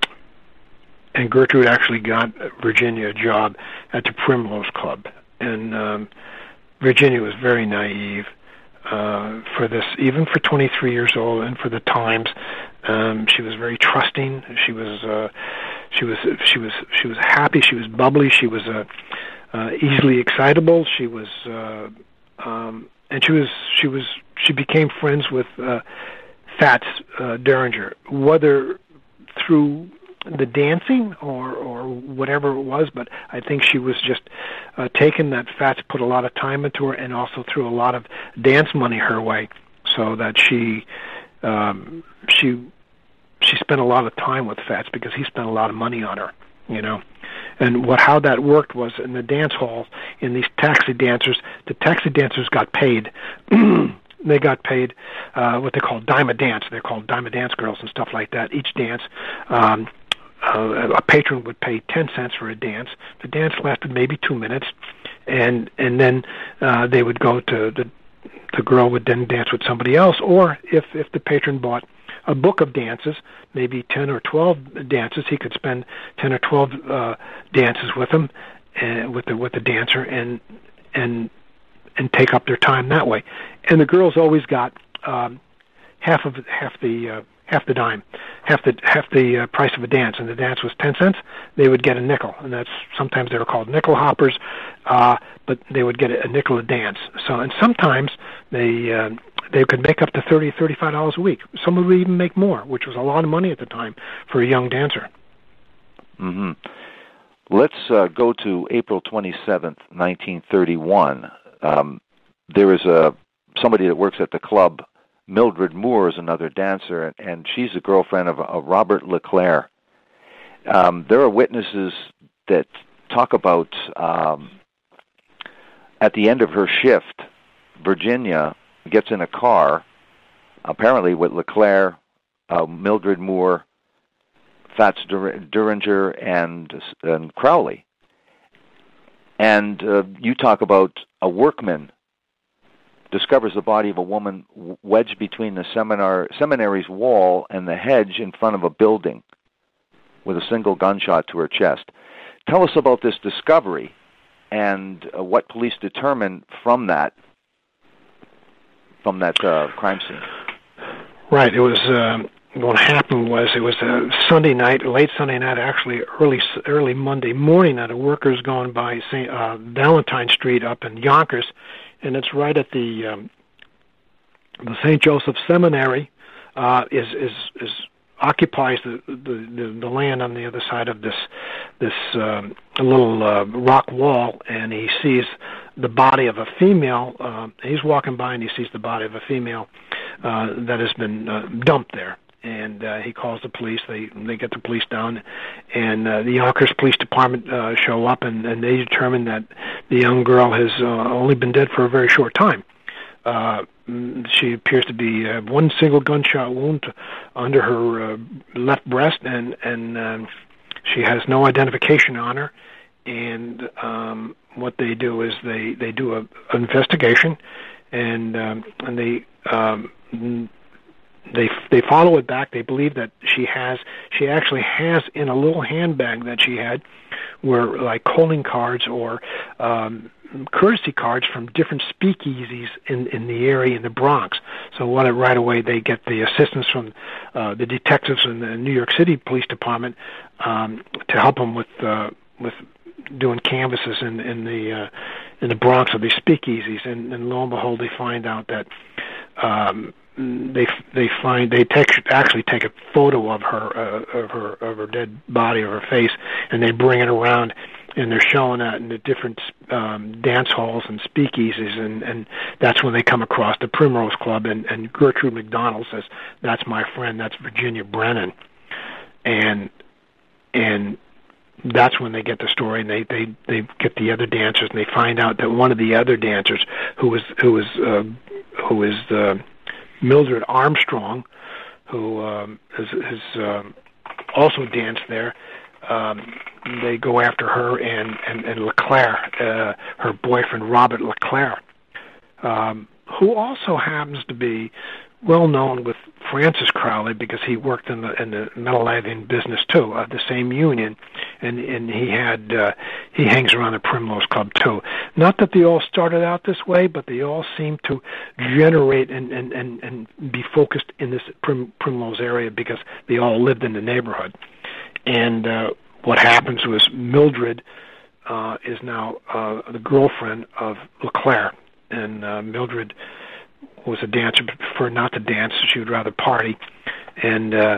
and Gertrude actually got Virginia a job at the Primrose Club, and um, Virginia was very naive. Uh, for this, even for twenty-three years old, and for the times, um, she was very trusting. She was, uh, she was, she was, she was happy. She was bubbly. She was uh, uh, easily excitable. She was, uh, um, and she was, she was, she became friends with uh, Fats uh, Duringer, whether through the dancing or or whatever it was, but I think she was just uh, taken that Fats put a lot of time into her, and also threw a lot of dance money her way, so that she um, she she spent a lot of time with Fats because he spent a lot of money on her, you know. And what how that worked was in the dance halls, in these taxi dancers, the taxi dancers got paid. They got paid uh, what they call dime a dance. They're called dime a dance girls and stuff like that. Each dance. Um, Uh, a patron would pay ten cents for a dance. The dance lasted maybe two minutes, and and then uh, they would go to the the girl would then dance with somebody else, or if if the patron bought a book of dances, maybe ten or twelve dances, he could spend ten or twelve uh, dances with them, uh, with the with the dancer, and and and take up their time that way. And the girls always got um, half of half the uh, half the dime, half the half the uh, price of a dance, and the dance was ten cents. They would get a nickel, and that's sometimes they were called nickel hoppers, uh, but they would get a nickel a dance. So, and sometimes they uh, they could make up to thirty, thirty-five dollars a week. Some would even make more, which was a lot of money at the time for a young dancer. Mm-hmm. Let's uh, go to April twenty-seventh, nineteen thirty-one. Um, there is a somebody that works at the club. Mildred Moore is another dancer, and she's the girlfriend of, of Robert LeClaire. Um, there are witnesses that talk about um, at the end of her shift, Virginia gets in a car, apparently with LeClaire, uh, Mildred Moore, Fats Duringer, and, and Crowley. And uh, you talk about a workman discovers the body of a woman wedged between the seminar, seminary's wall and the hedge in front of a building with a single gunshot to her chest. Tell us about this discovery and uh, what police determined from that from that uh, crime scene. Right. It was uh, what happened was it was a Sunday night, late Sunday night, actually early early Monday morning. That a worker's going by Saint Uh, Valentine Street up in Yonkers. And it's right at the um, the Saint Joseph Seminary. Uh, is is is occupies the, the the land on the other side of this this um, little uh, rock wall, and he sees the body of a female. Uh, he's walking by and he sees the body of a female uh, that has been uh, dumped there. And uh, he calls the police. They they get the police down, and uh, the Yonkers Police Department uh, show up, and, and they determine that the young girl has uh, only been dead for a very short time. Uh, she appears to be uh, one single gunshot wound under her uh, left breast, and and um, she has no identification on her. And um, what they do is they they do a, an investigation, and um, and they. Um, They they follow it back. They believe that she has she actually has in a little handbag that she had were like calling cards or um, courtesy cards from different speakeasies in in the area in the Bronx. So what right away they get the assistance from uh, the detectives in the New York City Police Department um, to help them with uh, with doing canvasses in in the uh, in the Bronx of these speakeasies, and, and lo and behold, they find out that. Um, They they find they take actually take a photo of her uh, of her of her dead body of her face, and they bring it around, and they're showing that in the different um, dance halls and speakeasies, and, and that's when they come across the Primrose Club, and, and Gertrude McDonald says, "That's my friend. That's Virginia Brennan," and and that's when they get the story, and they they they get the other dancers, and they find out that one of the other dancers who was who was uh, who was the Mildred Armstrong, who um, has, has um, also danced there. Um, they go after her and, and, and LeClaire, uh, her boyfriend Robert LeClaire, um, who also happens to be well known with Francis Crowley because he worked in the in the metal lathing business too, uh, the same union, and and he had uh, he hangs around the Primrose Club too. Not that they all started out this way, but they all seem to generate and and, and, and be focused in this Prim, Primrose area because they all lived in the neighborhood. And uh, what happens was Mildred uh, is now uh, the girlfriend of LeClaire, and uh, Mildred was a dancer, but preferred not to dance. She would rather party, and uh,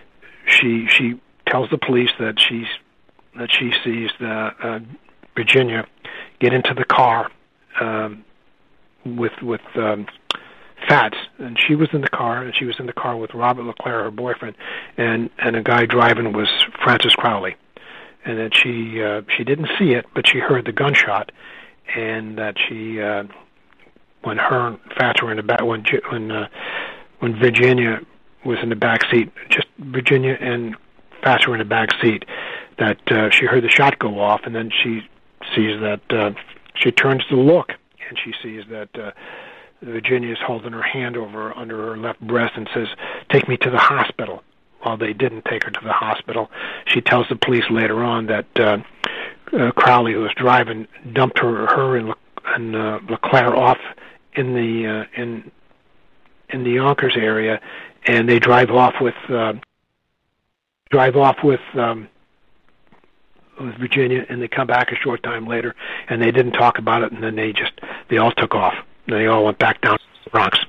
she she tells the police that she's that she sees the uh, Virginia get into the car um, with with um, Fats, and she was in the car, and she was in the car with Robert LeClaire, her boyfriend, and and a guy driving was Francis Crowley, and that she uh, she didn't see it, but she heard the gunshot, and that she. Uh, When her and Fats were in the back, when when uh, when Virginia was in the back seat, just Virginia and Fats were in the back seat, that uh, she heard the shot go off, and then she sees that uh, she turns to look, and she sees that uh, Virginia is holding her hand over under her left breast and says, "Take me to the hospital." Well, they didn't take her to the hospital. She tells the police later on that uh, uh, Crowley, who was driving, dumped her her and, Le- and uh, LeClaire off in the uh, in in the Yonkers area, and they drive off with uh, drive off with, um, with Virginia, and they come back a short time later, and they didn't talk about it, and then they just they all took off. And they all went back down to the Bronx.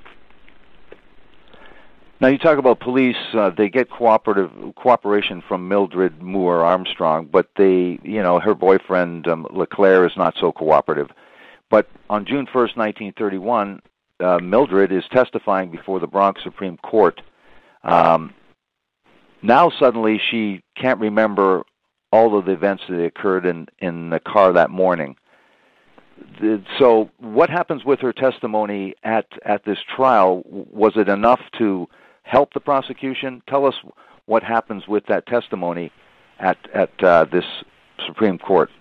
Now you talk about police; uh, they get cooperative cooperation from Mildred Moore Armstrong, but they, you know, her boyfriend um, LeClaire is not so cooperative. But on June first, nineteen thirty-one, uh, Mildred is testifying before the Bronx Supreme Court. Um, now suddenly she can't remember all of the events that occurred in, in the car that morning. The, so what happens with her testimony at, at this trial? Was it enough to help the prosecution? Tell us what happens with that testimony at, at uh, this Supreme Court.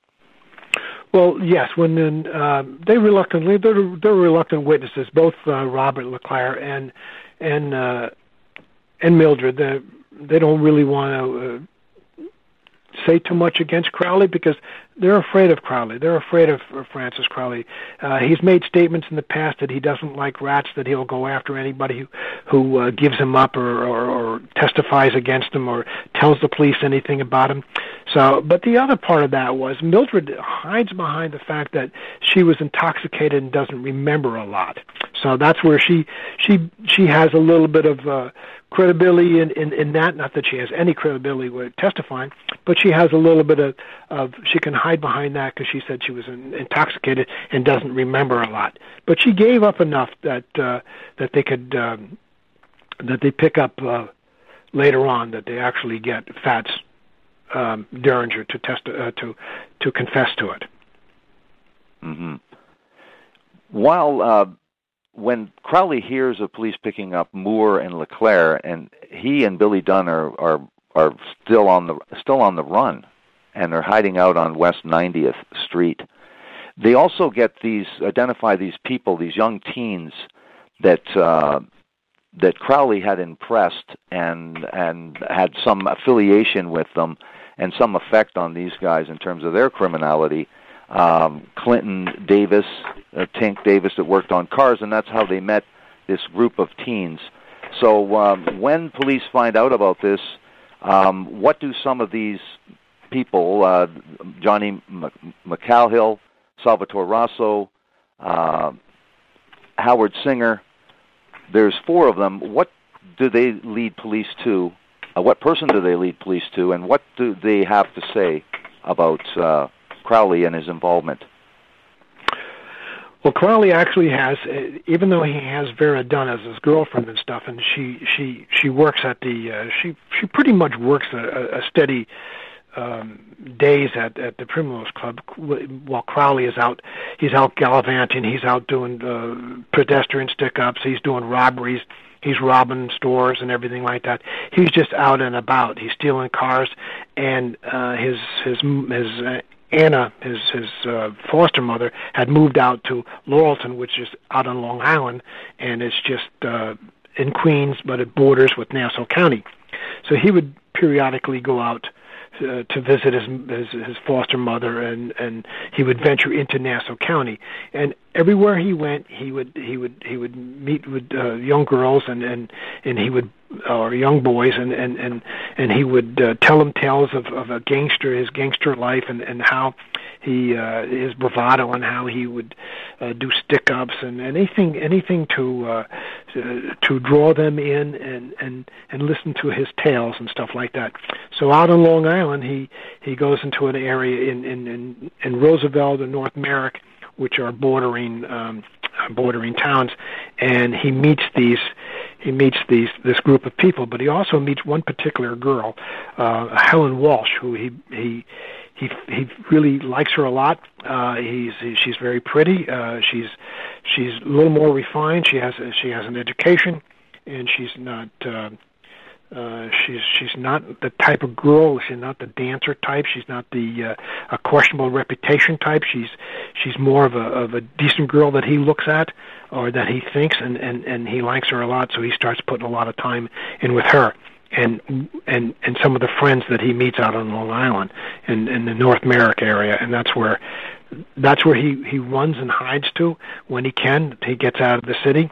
Well, yes, when uh, they reluctantly, they're, they're reluctant witnesses, both uh, Robert LeClaire and and uh, and Mildred. They, they don't really want to uh, say too much against Crowley because they're afraid of Crowley. They're afraid of Francis Crowley. Uh, he's made statements in the past that he doesn't like rats, that he'll go after anybody who, who uh, gives him up or, or, or testifies against him or tells the police anything about him. So, but the other part of that was Mildred hides behind the fact that she was intoxicated and doesn't remember a lot. So that's where she she she has a little bit of uh, credibility in, in, in that. Not that she has any credibility with testifying, but she has a little bit of, of she can hide behind that because she said she was in, intoxicated and doesn't remember a lot. But she gave up enough that uh, that they could um, that they pick up uh, later on, that they actually get Fats um, Derringer to test uh, to to confess to it. Mm-hmm. While uh, when Crowley hears of police picking up Moore and LeClaire, and he and Billy Dunn are are, are still on the still on the run, and they're hiding out on West ninetieth Street. They also get these identify these people, these young teens that uh, that Crowley had impressed and and had some affiliation with them and some effect on these guys in terms of their criminality. Um, Clinton Davis, uh, Tink Davis, that worked on cars, and that's how they met this group of teens. So um, when police find out about this, um, what do some of these people, uh, Johnny M- McCalhill, Salvatore Rosso, uh, Howard Singer, there's four of them. What do they lead police to? Uh, what person do they lead police to, and what do they have to say about uh, Crowley and his involvement? Well, Crowley actually has, even though he has Vera Dunn as his girlfriend and stuff, and she she she works at the uh, she she pretty much works a, a steady um, days at at the Primrose Club while Crowley is out. He's out gallivanting. He's out doing uh, pedestrian stick-ups. He's doing robberies. He's robbing stores and everything like that. He's just out and about. He's stealing cars, and uh, his his his. Uh, Anna, his his uh, foster mother, had moved out to Laurelton, which is out on Long Island, and it's just uh, in Queens, but it borders with Nassau County. So he would periodically go out uh, to visit his, his his foster mother, and and he would venture into Nassau County. And everywhere he went, he would he would he would meet with uh, young girls, and and and he would. or young boys, and and and, and he would uh, tell them tales of, of a gangster, his gangster life, and, and how he uh, his bravado, and how he would uh, do stick-ups and anything anything to uh, to, to draw them in and, and and listen to his tales and stuff like that. So out on Long Island, he he goes into an area in in in, in Roosevelt and North Merrick, which are bordering um, bordering towns, and he meets these. He meets these this group of people, but he also meets one particular girl, uh, Helen Walsh, who he he he he really likes her a lot. Uh, he's he, she's very pretty. Uh, she's she's a little more refined. She has she has an education, and she's not. Uh, Uh, she's she's not the type of girl. She's not the dancer type. She's not the uh, a questionable reputation type. She's she's more of a of a decent girl that he looks at, or that he thinks, and, and, and he likes her a lot. So he starts putting a lot of time in with her, and and and some of the friends that he meets out on Long Island, in in the North Merrick area, and that's where that's where he he runs and hides to when he can. He gets out of the city.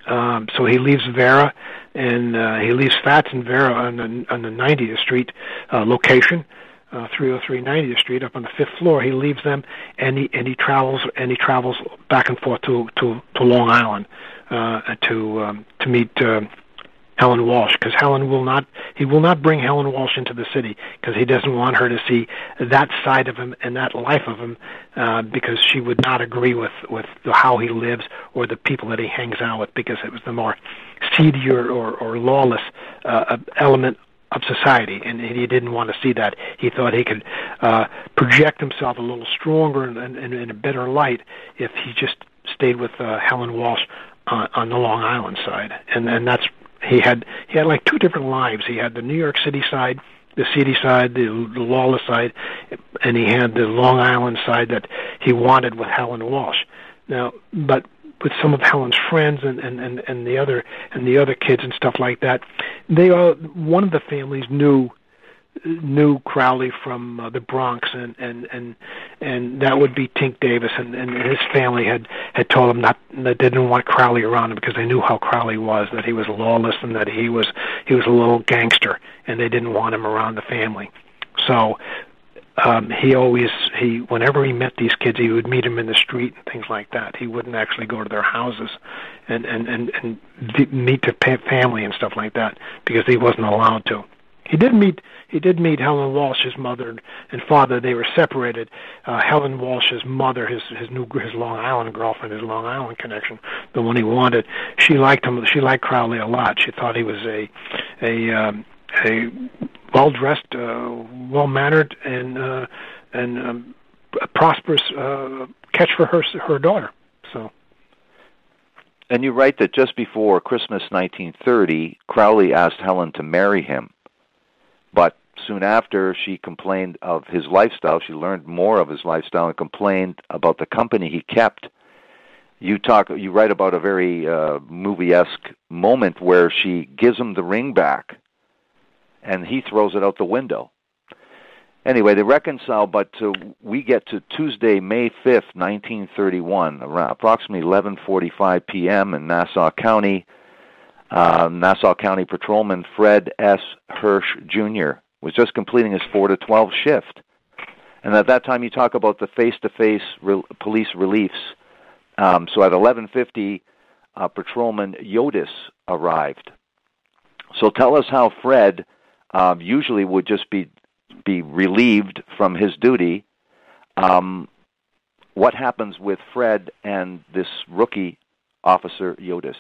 Um, so he leaves Vera, and uh, he leaves Fats and Vera on the, on the ninetieth Street uh, location, uh, three oh three ninetieth Street, up on the fifth floor. He leaves them, and he and he travels and he travels back and forth to to, to Long Island uh, to um, to meet uh, Helen Walsh, because Helen will not he will not bring Helen Walsh into the city, because he doesn't want her to see that side of him and that life of him, uh, because she would not agree with with how he lives or the people that he hangs out with, because it was the more seedier or, or lawless uh, element of society, and he didn't want to see that. He thought he could uh, project himself a little stronger and, and, and in a better light if he just stayed with uh, Helen Walsh on, on the Long Island side, and and that's He had he had like two different lives. He had the New York City side, the seedy side, the, the lawless side, and he had the Long Island side that he wanted with Helen Walsh. Now, but with some of Helen's friends and, and, and, and the other and the other kids and stuff like that, they all one of the families knew knew Crowley from uh, the Bronx, and, and, and, and that would be Tink Davis, and, and his family had, had told him not that they didn't want Crowley around him because they knew how Crowley was, that he was lawless and that he was he was a little gangster, and they didn't want him around the family. So um, he always he whenever he met these kids, he would meet them in the street and things like that. He wouldn't actually go to their houses and and and, and meet their family and stuff like that, because he wasn't allowed to. He did meet he did meet Helen Walsh's mother and father. They were separated. Uh, Helen Walsh's mother, his his new his Long Island girlfriend, his Long Island connection, the one he wanted. She liked him. She liked Crowley a lot. She thought he was a a um, a well dressed, uh, well mannered, and uh, and um, a prosperous uh, catch for her her daughter. So. And you write that just before Christmas nineteen thirty, Crowley asked Helen to marry him. But soon after, she complained of his lifestyle. She learned more of his lifestyle and complained about the company he kept. You talk, you write about a very uh, movie-esque moment where she gives him the ring back, and he throws it out the window. Anyway, they reconcile, but uh, we get to Tuesday, May fifth, nineteen thirty-one, around approximately eleven forty-five p.m. in Nassau County. Uh, Nassau County Patrolman Fred S. Hirsch Junior was just completing his four to twelve shift. And at that time, you talk about the face-to-face re- police reliefs. Um, so at eleven fifty, uh, Patrolman Yodis arrived. So tell us how Fred uh, usually would just be be relieved from his duty. Um, what happens with Fred and this rookie officer Yodis?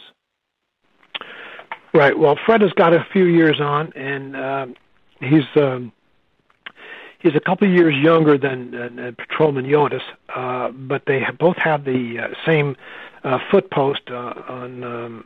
Right. Well, Fred has got a few years on, and uh, he's um, he's a couple of years younger than uh, Patrolman Yodis, uh, but they have both have the uh, same uh, foot post uh, on um,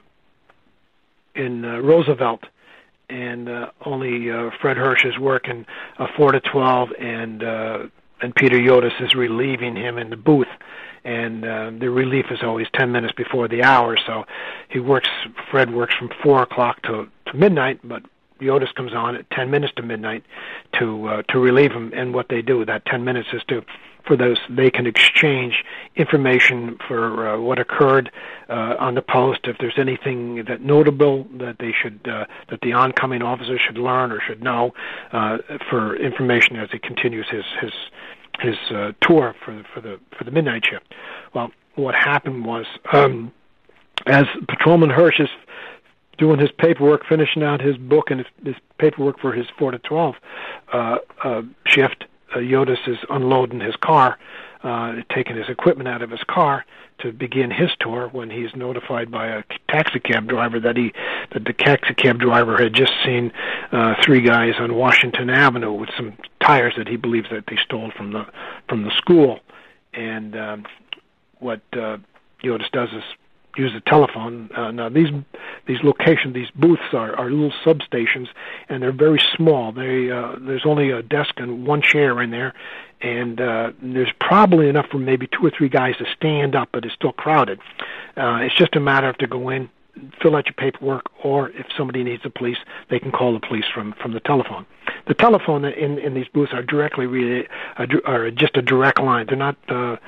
in uh, Roosevelt, and uh, only uh, Fred Hirsch is working uh, four to twelve, and uh, and Peter Yodis is relieving him in the booth. And uh, the relief is always ten minutes before the hour, so he works. Fred works from four o'clock to, to midnight, but Yodis comes on at ten minutes to midnight to uh, to relieve him. And what they do that ten minutes is to for those they can exchange information for uh, what occurred uh, on the post. If there's anything that notable that they should uh, that the oncoming officer should learn or should know uh, for information as he continues his his. his uh, tour for the, for the for the midnight shift. Well, what happened was, um, as Patrolman Hirsch is doing his paperwork, finishing out his book and his, his paperwork for his four to twelve uh, uh, shift, uh, Yodis is unloading his car, uh, taking his equipment out of his car to begin his tour, when he's notified by a taxi cab driver that he that the taxi cab driver had just seen uh, three guys on Washington Avenue with some tires that he believes that they stole from the from the school. And um, what uh, Yodis does is use a telephone. Uh, now these these locations, these booths are, are little substations, and they're very small. They uh, there's only a desk and one chair in there, and uh, there's probably enough for maybe two or three guys to stand up, but it's still crowded. Uh, it's just a matter of to go in, fill out your paperwork, or if somebody needs the police, they can call the police from, from the telephone. The telephone in, in these booths are directly really, uh, are just a direct line. They're not uh,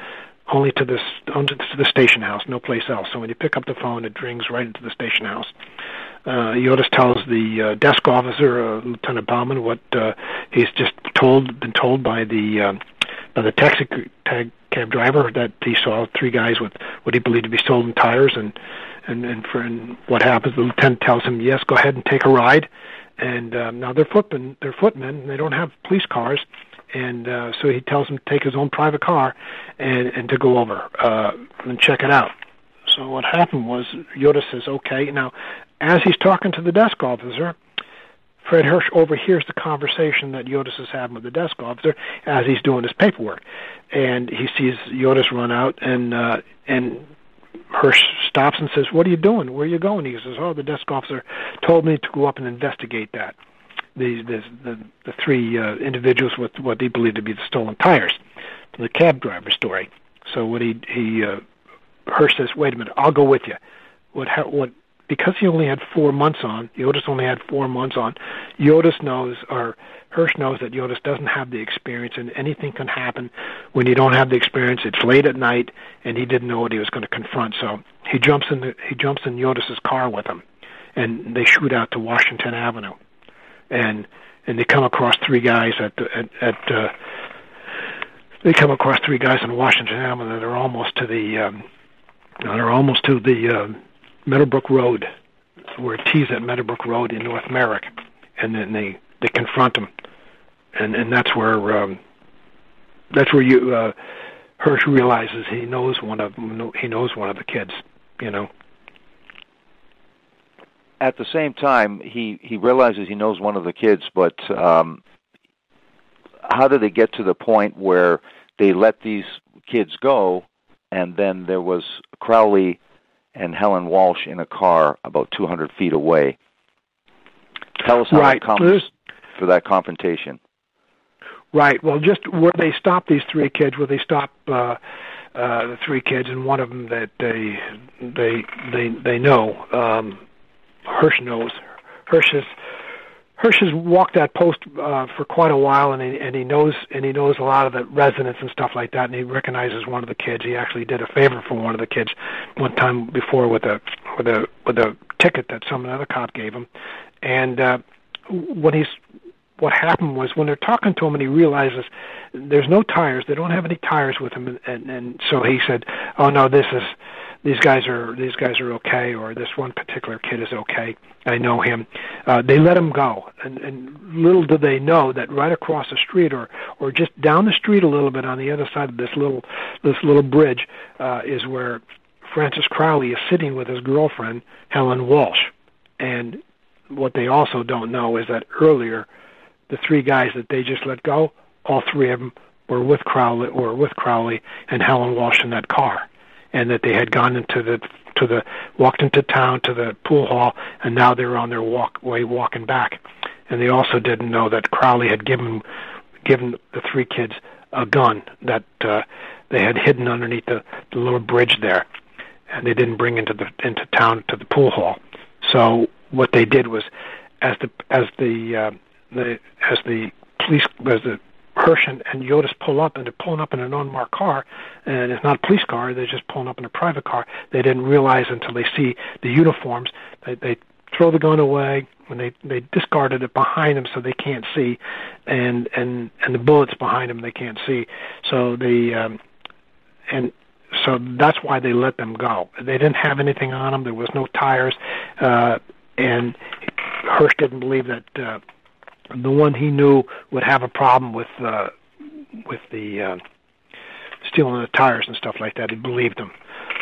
only to this only to the station house, no place else. So when you pick up the phone, it rings right into the station house. Uh, Yotis tells the uh, desk officer, uh, Lieutenant Bauman, what uh, he's just told, been told by the uh, by the taxi tag, cab driver, that he saw three guys with what he believed to be stolen tires, and and and, for, and what happens? The lieutenant tells him, "Yes, go ahead and take a ride." And um, now they're footmen, they're footmen, and they don't have police cars, and uh, so he tells him to take his own private car and and to go over uh, and check it out. So what happened was, Yotis says, "Okay." Now, as he's talking to the desk officer, Fred Hirsch overhears the conversation that Yotis is having with the desk officer as he's doing his paperwork, and he sees Yotis run out, and uh, and Hirsch stops and says, "What are you doing? Where are you going?" He says, "Oh, the desk officer told me to go up and investigate that. The the the, the three uh, individuals with what he believed to be the stolen tires." From the cab driver story. So what he he uh, Hirsch says, "Wait a minute, I'll go with you." What ha- what? Because he only had four months on, Yotis only had four months on, Yotis knows, or Hirsch knows, that Yotis doesn't have the experience, and anything can happen when you don't have the experience. It's late at night, and he didn't know what he was going to confront. So he jumps in the, he jumps in Yotis's car with him, and they shoot out to Washington Avenue, and and they come across three guys at the, at, at uh, they come across three guys on Washington Avenue that are almost to the um, they're almost to the uh, Meadowbrook Road, where it tees at Meadowbrook Road in North Merrick, and then they, they confront him, and and that's where um, that's where you uh, Hirsch realizes he knows one of he knows one of the kids, you know. At the same time, he, he realizes he knows one of the kids, but um, how did they get to the point where they let these kids go, and then there was Crowley and Helen Walsh in a car about two hundred feet away? Tell us how right. it comes for that confrontation. Right. Well, just where they stop these three kids, where they stop uh, uh, the three kids, and one of them that they they they they know, um, Hirsch knows. Hirsch has Hirsch has walked that post uh, for quite a while, and he, and he knows and he knows a lot of the residents and stuff like that, and he recognizes one of the kids. He actually did a favor for one of the kids one time before with a with a with a ticket that some other cop gave him. And uh, when he's what happened was, when they're talking to him, and he realizes there's no tires, they don't have any tires with him, and, and, and so he said, "Oh no, this is." These guys are these guys are okay, or this one particular kid is okay. I know him." Uh, they let him go, and, and little do they know that right across the street, or, or just down the street a little bit on the other side of this little this little bridge, uh, is where Francis Crowley is sitting with his girlfriend Helen Walsh. And what they also don't know is that earlier, the three guys that they just let go, all three of them were with Crowley, were with Crowley and Helen Walsh in that car. And that they had gone into the to the walked into town to the pool hall, and now they were on their walk way walking back. And they also didn't know that Crowley had given given the three kids a gun that uh, they had hidden underneath the, the little bridge there, and they didn't bring into the into town to the pool hall. So what they did was, as the as the uh, the as the police as the Hirsch and, and Yotis pull up, and they're pulling up in an unmarked car, and it's not a police car, they're just pulling up in a private car. They didn't realize until they see the uniforms. They, they throw the gun away, and they, they discarded it behind them so they can't see, and, and, and the bullets behind them they can't see. So they, um, and so that's why they let them go. They didn't have anything on them, there was no tires, uh, and Hirsch didn't believe that uh, the one he knew would have a problem with uh, with the uh, stealing the tires and stuff like that. He believed him.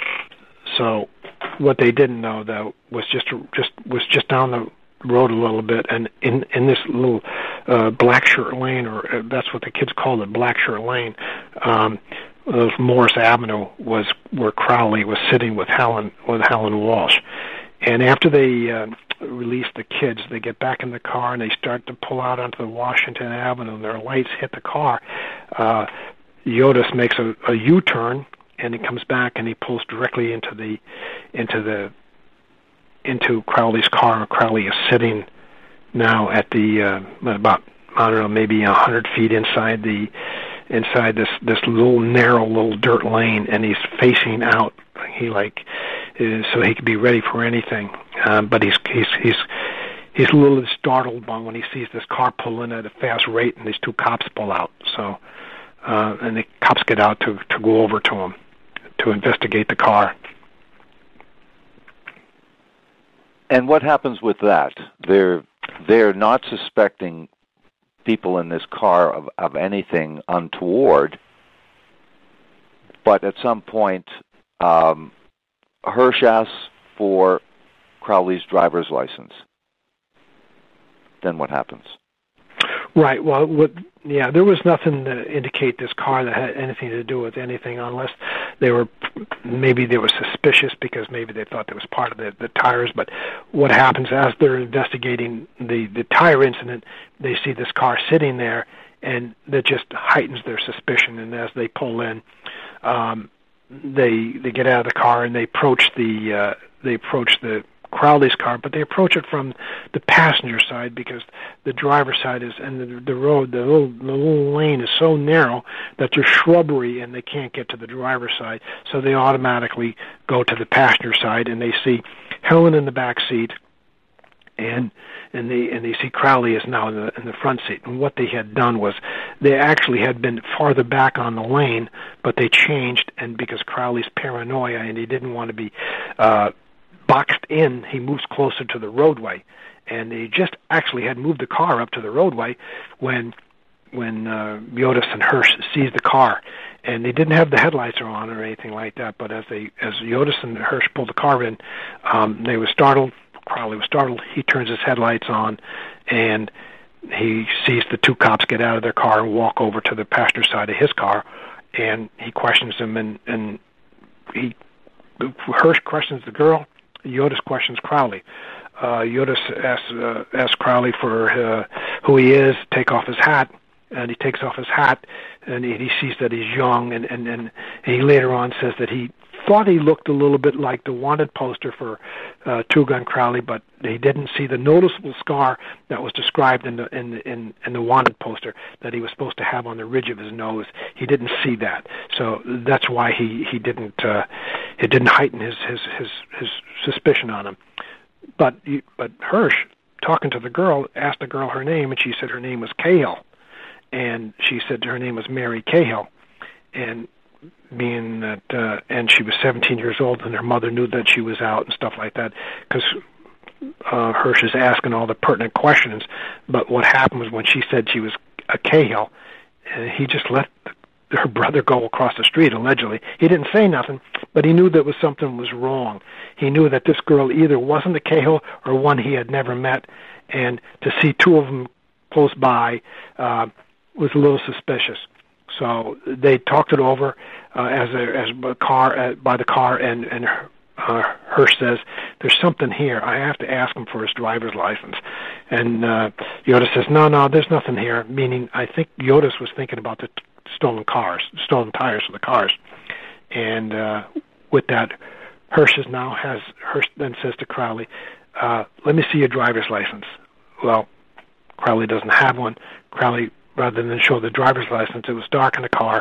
So what they didn't know, though, was just just was just down the road a little bit, and in in this little uh, Black Shirt Lane, or uh, that's what the kids called it, Black Shirt Lane. Um, uh, Morris Avenue was where Crowley was sitting with Helen with Helen Walsh, and after they uh, release the kids, they get back in the car and they start to pull out onto the Washington Avenue. Their lights hit the car. Uh, Yotis makes a, a U-turn, and he comes back and he pulls directly into the into the into Crowley's car. Crowley is sitting now at the uh, about I don't know maybe a hundred feet inside the inside this this little narrow little dirt lane, and he's facing out. He like uh, so he could be ready for anything, um, but he's he's he's he's a little startled by when he sees this car pull in at a fast rate, and these two cops pull out. So uh, and the cops get out to to go over to him to investigate the car. And what happens with that? They're they're not suspecting people in this car of, of anything untoward, but at some point, um, Hirsch asks for Crowley's driver's license. Then what happens? Right. Well, what, yeah, there was nothing to indicate this car that had anything to do with anything, unless they were maybe they were suspicious because maybe they thought that was part of the, the tires. But what happens as they're investigating the, the tire incident, they see this car sitting there, and that just heightens their suspicion. And as they pull in, um, they they get out of the car and they approach the uh, they approach the Crowley's car, but they approach it from the passenger side because the driver's side is, and the, the road, the little, the little lane is so narrow that there's shrubbery and they can't get to the driver's side. So they automatically go to the passenger side, and they see Helen in the back seat, and and they and they see Crowley is now in the in the front seat. And what they had done was they actually had been farther back on the lane, but they changed, and because Crowley's paranoia and he didn't want to be uh, boxed in, he moves closer to the roadway, and they just actually had moved the car up to the roadway when when uh, Yotis and Hirsch seized the car, and they didn't have the headlights on or anything like that. But as they as Yotis and Hirsch pulled the car in, um, they were startled. Crowley was startled. He turns his headlights on, and he sees the two cops get out of their car and walk over to the passenger side of his car, and he questions them, and and he Hirsch questions the girl. Yotis questions Crowley. Uh, Yotis asks, uh, asks Crowley for uh, who he is, take off his hat, and he takes off his hat, and he, he sees that he's young, and, and, and he later on says that he thought he looked a little bit like the wanted poster for uh, Two Gun Crowley, but he didn't see the noticeable scar that was described in the in, the, in in the wanted poster that he was supposed to have on the ridge of his nose. He didn't see that, so that's why he he didn't uh, it didn't heighten his his his, his suspicion on him. But but Hirsch, talking to the girl, asked the girl her name, and she said her name was Cahill, and she said her name was Mary Cahill, and being that, uh, and she was seventeen years old, and her mother knew that she was out and stuff like that, because uh, Hirsch is asking all the pertinent questions. But what happened was when she said she was a Cahill, uh, he just let her brother go across the street, allegedly. He didn't say nothing, but he knew that was something was wrong. He knew that this girl either wasn't a Cahill or one he had never met, and to see two of them close by uh, was a little suspicious. So they talked it over uh, as a, as a car uh, by the car, and and uh, Hirsch says, "There's something here. I have to ask him for his driver's license." And uh, Yotis says, "No, no, there's nothing here." Meaning, I think Yotis was thinking about the t- stolen cars, stolen tires for the cars. And uh, with that, Hirsch is now has Hirsch then says to Crowley, uh, "Let me see your driver's license." Well, Crowley doesn't have one. Crowley, rather than show the driver's license, it was dark in the car.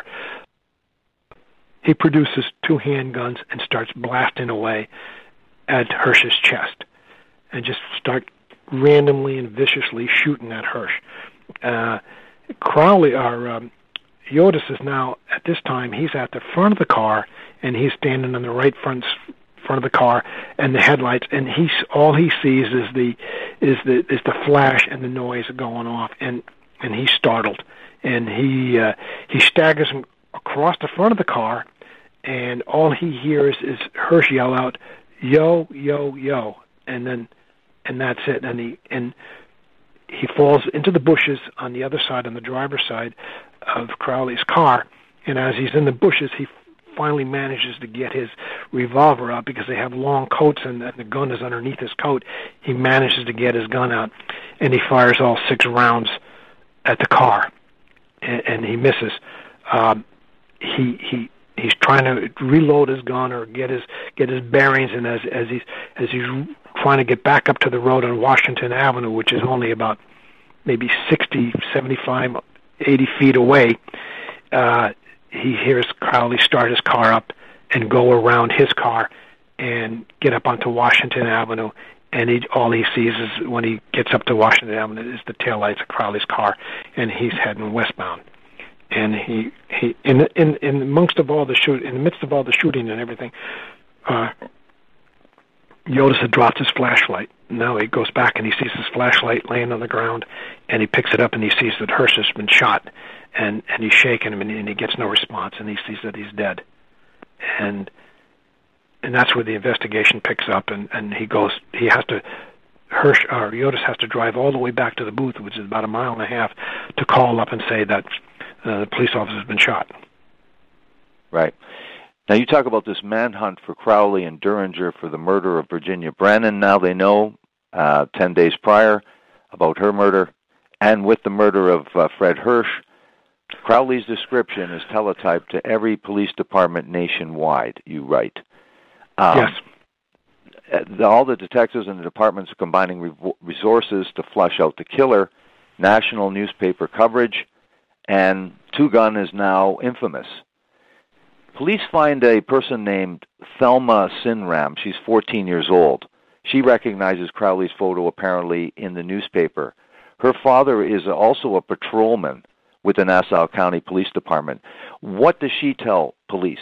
He produces two handguns and starts blasting away at Hirsch's chest, and just start randomly and viciously shooting at Hirsch. Uh, Crowley, or um, Yotis, is now at this time he's at the front of the car, and he's standing on the right front front of the car and the headlights, and he's all he sees is the is the is the flash and the noise going off, and and he's startled, and he uh, he staggers across the front of the car, and all he hears is Hirsch yell out, "Yo, yo, yo," and then and that's it, and he and he falls into the bushes on the other side, on the driver's side of Crowley's car, and as he's in the bushes, he finally manages to get his revolver out because they have long coats and the gun is underneath his coat. He manages to get his gun out, and he fires all six rounds at the car, and, and he misses. Um, he he he's trying to reload his gun or get his get his bearings, and as as he's as he's trying to get back up to the road on Washington Avenue, which is only about maybe sixty, seventy-five, eighty feet away, uh, he hears Crowley start his car up and go around his car and get up onto Washington Avenue. And he, all he sees is, when he gets up to Washington Avenue, is the taillights of Crowley's car, and he's heading westbound. And he, he in in in amongst of all the shoot, in the midst of all the shooting and everything, uh, Yotis had dropped his flashlight. Now he goes back and he sees his flashlight laying on the ground, and he picks it up and he sees that Hirsch has been shot, and and he's shaking him, and, and he gets no response, and he sees that he's dead, and. And that's where the investigation picks up, and, and he goes. He has to, Hirsch or Yotis has to drive all the way back to the booth, which is about a mile and a half, to call up and say that uh, the police officer has been shot. Right. Now you talk about this manhunt for Crowley and Duringer for the murder of Virginia Brennan. Now they know uh, ten days prior about her murder, and with the murder of uh, Fred Hirsch, Crowley's description is teletyped to every police department nationwide. You write. Um, yes. All the detectives in the departments are combining re- resources to flush out the killer, national newspaper coverage, and Two Gun is now infamous. Police find a person named Thelma Sinram. She's fourteen years old. She recognizes Crowley's photo apparently in the newspaper. Her father is also a patrolman with the Nassau County Police Department. What does she tell police?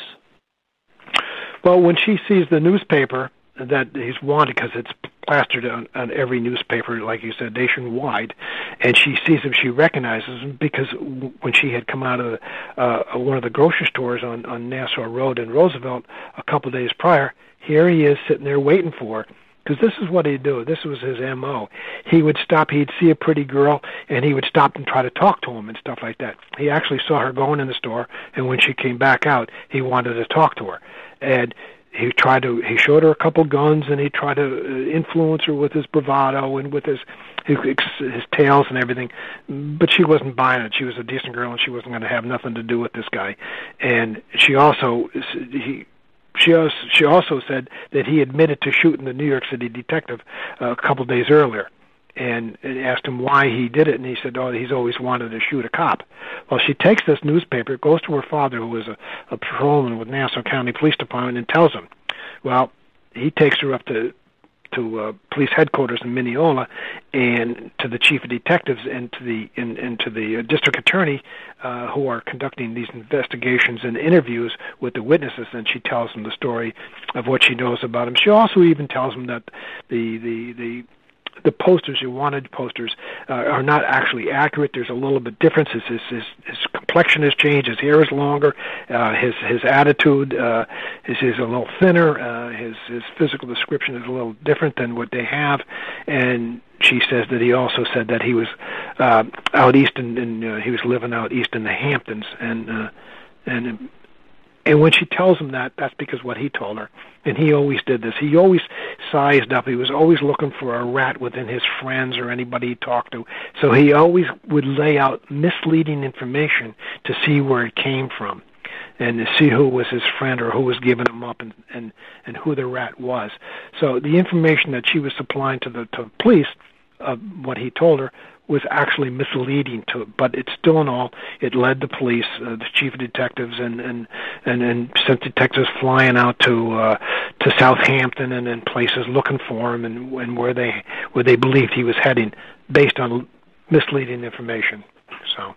Well, when she sees the newspaper that he's wanted, because it's plastered on, on every newspaper, like you said, nationwide, and she sees him, she recognizes him, because when she had come out of uh, one of the grocery stores on, on Nassau Road in Roosevelt a couple of days prior, here he is sitting there waiting for her. Because this is what he'd do. This was his M O. He would stop. He'd see a pretty girl, and he would stop and try to talk to him and stuff like that. He actually saw her going in the store, and when she came back out, he wanted to talk to her. And he tried to. He showed her a couple guns, and he tried to influence her with his bravado and with his his, his tales and everything. But she wasn't buying it. She was a decent girl, and she wasn't going to have nothing to do with this guy. And she also he. She also, she also said that he admitted to shooting the New York City detective uh, a couple days earlier, and, and asked him why he did it, and he said, oh, he's always wanted to shoot a cop. Well, she takes this newspaper, goes to her father, who was a, a patrolman with Nassau County Police Department, and tells him. Well, he takes her up to to uh, police headquarters in Mineola, and to the chief of detectives and to the and, and to the uh, district attorney uh, who are conducting these investigations and interviews with the witnesses. And she tells them the story of what she knows about him. She also even tells them that the the the the posters, your wanted posters, uh, are not actually accurate. There's a little bit difference. His, his, his, his complexion has changed. His hair is longer. Uh, his his attitude uh, is, is a little thinner. Uh, his his physical description is a little different than what they have. And she says that he also said that he was uh, out east, and, and uh, he was living out east in the Hamptons, and uh, and. And when she tells him that, that's because what he told her. And he always did this. He always sized up. He was always looking for a rat within his friends or anybody he talked to. So he always would lay out misleading information to see where it came from and to see who was his friend or who was giving him up, and, and, and who the rat was. So the information that she was supplying to the, to the police, uh, what he told her, was actually misleading to it, but it's still in all, it led the police, uh, the chief of detectives, and and and, and sent detectives flying out to uh, to Southampton and, and places looking for him, and, and where they where they believed he was heading, based on misleading information. So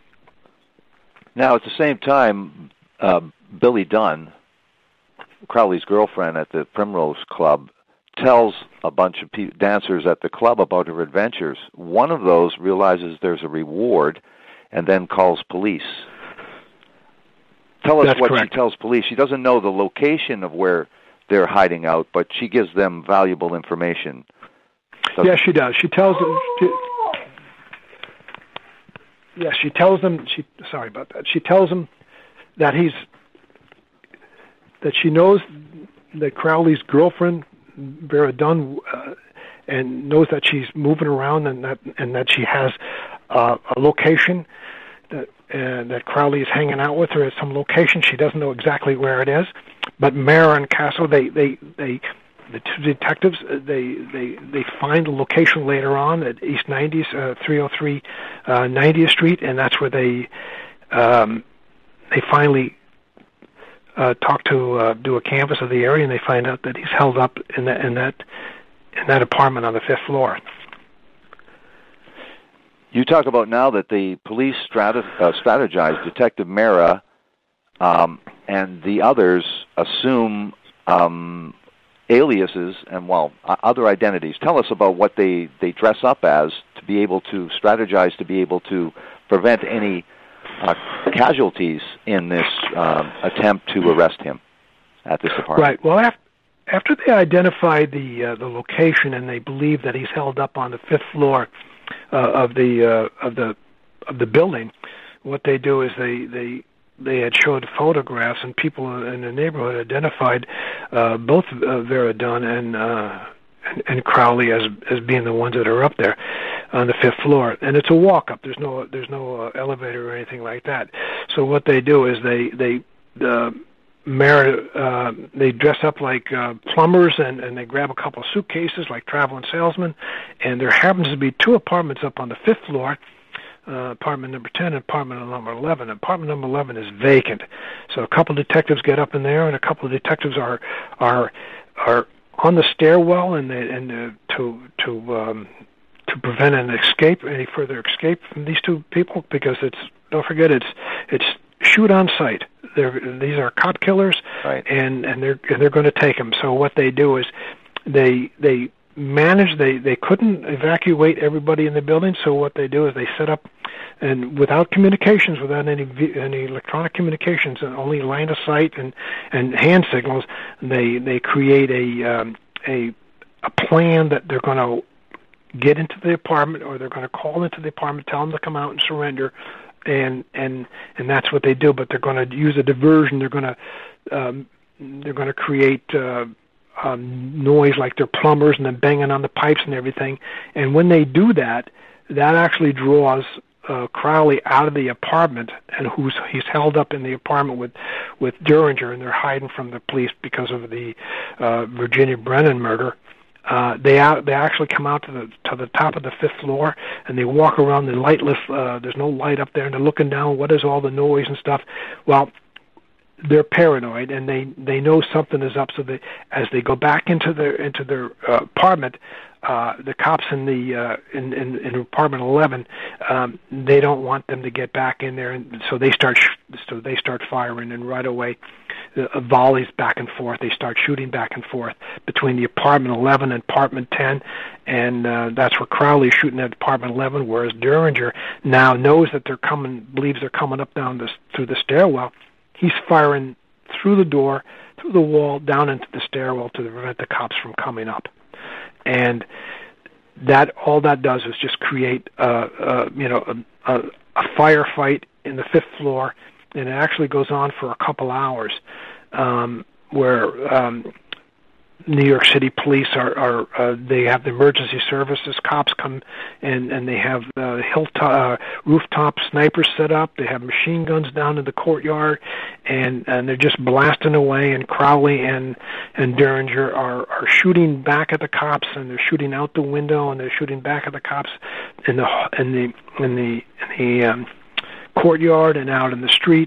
now, at the same time, uh, Billy Dunn, Crowley's girlfriend at the Primrose Club, tells a bunch of pe- dancers at the club about her adventures. One of those realizes there's a reward and then calls police. Tell us That's what correct. she tells police. She doesn't know the location of where they're hiding out, but she gives them valuable information. Doesn't yeah, she does. She tells them... She, yeah, she tells them... She Sorry about that. She tells them that he's... that she knows that Crowley's girlfriend, Vera Dunn, uh, and knows that she's moving around, and that and that she has uh, a location that uh, that Crowley is hanging out with her at some location. She doesn't know exactly where it is, but Mara and Castle, they they they the two detectives, they they they find the location later on at East ninetieth, uh, three oh three uh, ninetieth Street, and that's where they um, they finally uh, talk to uh, do a canvass of the area, and they find out that he's held up in that in that in that apartment on the fifth floor. You talk about now that the police strate- uh, strategize. Detective Mera um, and the others assume um, aliases and, well, uh, other identities. Tell us about what they, they dress up as to be able to strategize, to be able to prevent any uh, casualties in this uh, attempt to arrest him at this apartment. Right. Well, after, after they identify the uh, the location and they believe that he's held up on the fifth floor uh, of the uh, of the of the building, what they do is they they they had showed photographs, and people in the neighborhood identified uh, both uh, Vera Dunn and, uh, and and Crowley as as being the ones that are up there on the fifth floor. And it's a walk up. There's no there's no uh, elevator or anything like that. So what they do is they they uh, Mera, uh, they dress up like uh, plumbers, and, and they grab a couple of suitcases like traveling salesmen. And there happens to be two apartments up on the fifth floor. Uh, apartment number ten and apartment number eleven. Apartment number eleven is vacant. So a couple of detectives get up in there, and a couple of detectives are are are on the stairwell, and they, and uh, to to um, to prevent an escape, any further escape from these two people, because it's don't forget it's it's shoot on sight. They're, these are cop killers, right. and and they're and they're going to take them. So what they do is they they manage they they couldn't evacuate everybody in the building, so what they do is they set up, and without communications, without any any electronic communications, and only line of sight and and hand signals, they they create a um, a a plan that they're going to get into the apartment, or they're going to call into the apartment, tell them to come out and surrender, and and and that's what they do. But they're going to use a diversion. They're going to um, they're going to create uh, um, noise like they're plumbers, and then banging on the pipes and everything. And when they do that, that actually draws uh, Crowley out of the apartment, and who's he's held up in the apartment with with Duringer, and they're hiding from the police because of the uh, Virginia Brennan murder. Uh, they out, they actually come out to the to the top of the fifth floor, and they walk around the lightless. Uh, there's no light up there, and they're looking down. What is all the noise and stuff? Well, they're paranoid, and they, they know something is up. So they, as they go back into their into their uh, apartment, uh, the cops in the uh, in, in in apartment eleven, um, they don't want them to get back in there, and so they start sh- so they start firing, and right away. Uh, volleys back and forth. They start shooting back and forth between the apartment eleven and apartment ten, and uh, that's where Crowley's shooting at apartment eleven, whereas Duringer now knows that they're coming, believes they're coming up down this through the stairwell. He's firing through the door, through the wall, down into the stairwell to prevent the cops from coming up. And that all that does is just create, uh, uh, you know, a, a, a firefight in the fifth floor. And it actually goes on for a couple hours, um, where um, New York City police are, are uh, they have the emergency services, cops come and, and they have uh, hilltop, uh, rooftop snipers set up. They have machine guns down in the courtyard, and, and they're just blasting away. And Crowley and and Duringer are, are shooting back at the cops, and they're shooting out the window, and they're shooting back at the cops in the in the in the in the um, courtyard and out in the street.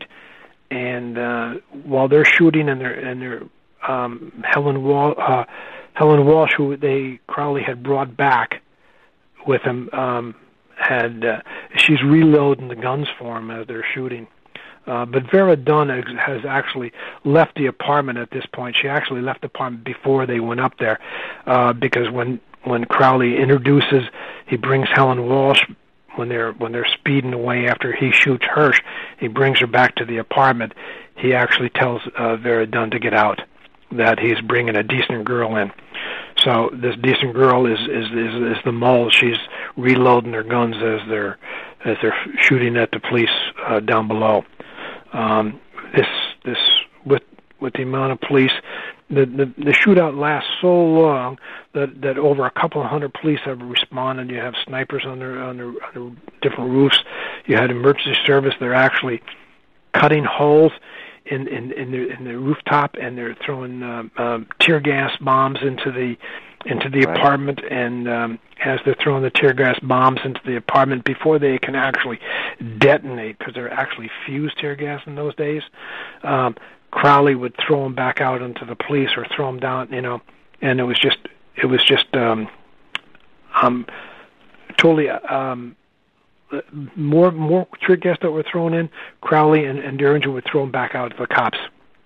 And uh, while they're shooting, and they're and they're um, Helen Wal- uh, Helen Walsh, who they Crowley had brought back with him, um, had uh, she's reloading the guns for him as they're shooting. Uh, but Vera Dunn has actually left the apartment at this point. She actually left the apartment before they went up there, uh, because when when Crowley introduces, he brings Helen Walsh. When they're when they're speeding away after he shoots Hirsch, he brings her back to the apartment. He actually tells uh, Vera Dunn to get out, that he's bringing a decent girl in. So this decent girl is is is, is the mole. She's reloading their guns as they're as they're shooting at the police uh, down below. Um, this this with with the amount of police. The, the the shootout lasts so long that, that over a couple of hundred police have responded. You have snipers on their, on their, on their different roofs. You had emergency service. They're actually cutting holes in in in the, in the rooftop, and they're throwing uh, uh, tear gas bombs into the into the right. apartment, and um, as they're throwing the tear gas bombs into the apartment, before they can actually detonate, because they're actually fused tear gas in those days, um, Crowley would throw them back out into the police or throw them down, you know, and it was just, it was just, um, um, totally, um, more more tear gas that were thrown in, Crowley and, and Derringer would throw them back out to the cops.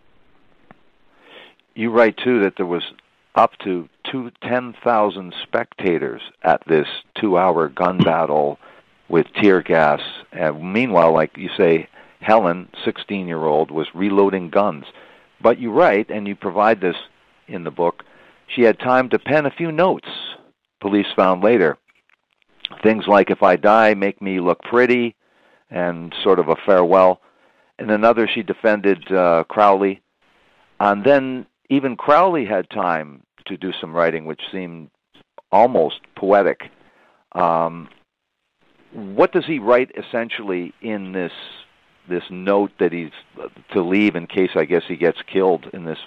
You write, too, that there was up to two, ten thousand spectators at this two-hour gun battle with tear gas. And meanwhile, like you say, Helen, sixteen-year-old, was reloading guns. But you write, and you provide this in the book, she had time to pen a few notes, police found later. Things like, if I die, make me look pretty, and sort of a farewell. And another, she defended uh, Crowley. And then even Crowley had time to do some writing, which seemed almost poetic. Um, what does he write essentially in this this note that he's to leave in case, I guess, he gets killed in this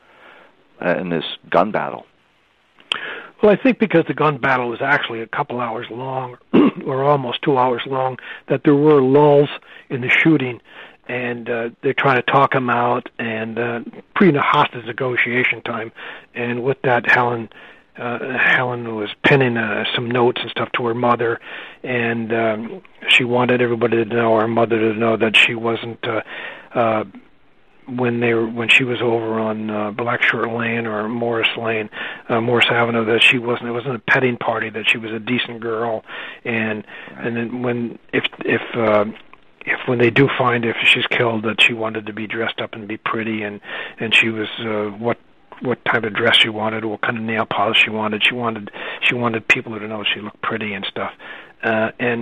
uh, in this gun battle? Well, I think because the gun battle was actually a couple hours long, or almost two hours long, that there were lulls in the shooting, and uh, they're trying to talk him out, and uh, pre-hostage negotiation time. And with that, Helen uh, Helen was penning uh, some notes and stuff to her mother, and um, she wanted everybody to know, her mother to know, that she wasn't... Uh, uh, when they were, when she was over on uh, Blackshirt Lane or Morris Lane, uh, Morris Avenue, that she wasn't, it wasn't a petting party, that she was a decent girl, and and then when if if uh, if when they do find if she's killed, that she wanted to be dressed up and be pretty, and and she was uh, what what type of dress she wanted, what kind of nail polish she wanted. She wanted she wanted people to know she looked pretty and stuff, uh, and.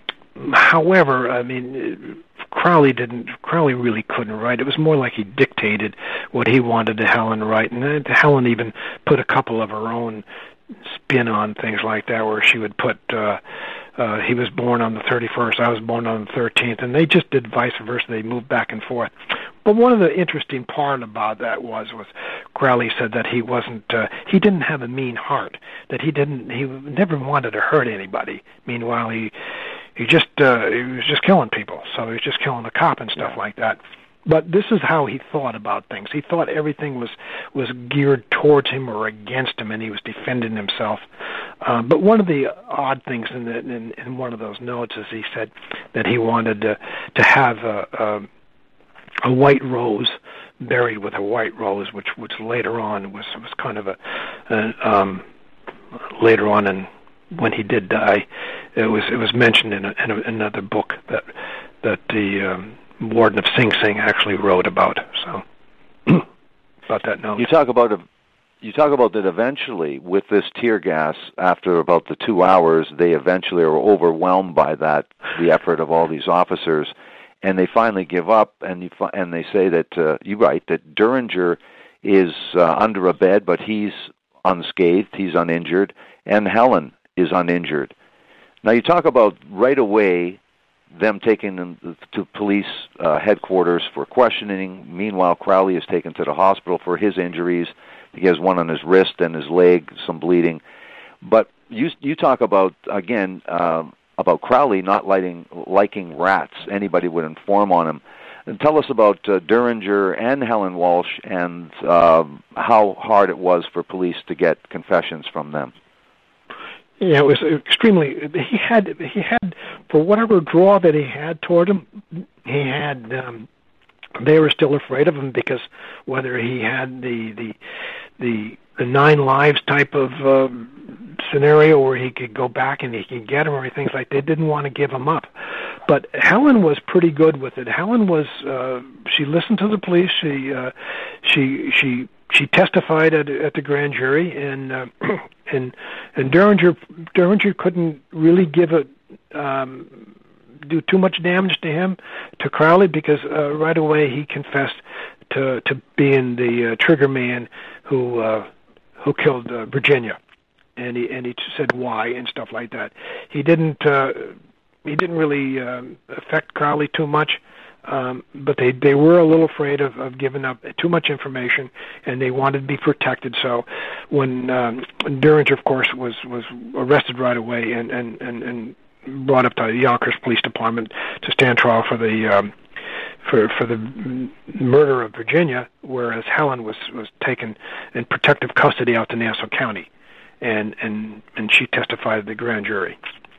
However, I mean, Crowley didn't. Crowley really couldn't write. It was more like he dictated what he wanted to Helen write, and then Helen even put a couple of her own spin on things like that, where she would put, uh, uh, "He was born on the thirty-first, I was born on the thirteenth," and they just did vice versa. They moved back and forth. But one of the interesting part about that was, was Crowley said that he wasn't, uh, he didn't have a mean heart. That he didn't, he never wanted to hurt anybody. Meanwhile, he. He just uh, he was just killing people, so he was just killing the cop and stuff like that. But this is how he thought about things. He thought everything was, was geared towards him or against him, and he was defending himself. Um, but one of the odd things in, the, in, in one of those notes is he said that he wanted to, to have a, a, a white rose buried with a white rose, which which later on was was kind of a, a um, later on in. When he did die, it was it was mentioned in, a, in a, another book that that the um, warden of Sing Sing actually wrote about. So about that note. You talk about a, you talk about that eventually with this tear gas. After about the two hours, they eventually are overwhelmed by that the effort of all these officers, and they finally give up. And you fi- and they say that uh, you write that Derringer is uh, under a bed, but he's unscathed, he's uninjured, and Helen is uninjured. Now you talk about right away them taking them to police uh, headquarters for questioning. Meanwhile, Crowley is taken to the hospital for his injuries. He has one on his wrist and his leg, some bleeding. But you you talk about, again, uh, about Crowley not liking, liking rats. Anybody would inform on him. And tell us about uh, Derringer and Helen Walsh and uh, how hard it was for police to get confessions from them. Yeah, it was extremely. He had he had for whatever draw that he had toward him, he had. Um, they were still afraid of him because whether he had the the the, the nine lives type of uh, scenario where he could go back and he could get him or things like that, they didn't want to give him up. But Helen was pretty good with it. Helen was. Uh, she listened to the police. She uh, she she. She testified at at the grand jury, and uh, and and Derringer Derringer couldn't really give it um, do too much damage to him, to Crowley, because uh, right away he confessed to to being the uh, trigger man who uh, who killed uh, Virginia, and he and he said why and stuff like that. He didn't uh, he didn't really um, affect Crowley too much. Um, but they, they were a little afraid of, of giving up too much information, and they wanted to be protected. So when um, Duringer, of course, was, was arrested right away and, and, and, and brought up to the Yonkers Police Department to stand trial for the um, for for the murder of Virginia, whereas Helen was, was taken in protective custody out to Nassau County, and, and, and she testified at the grand jury.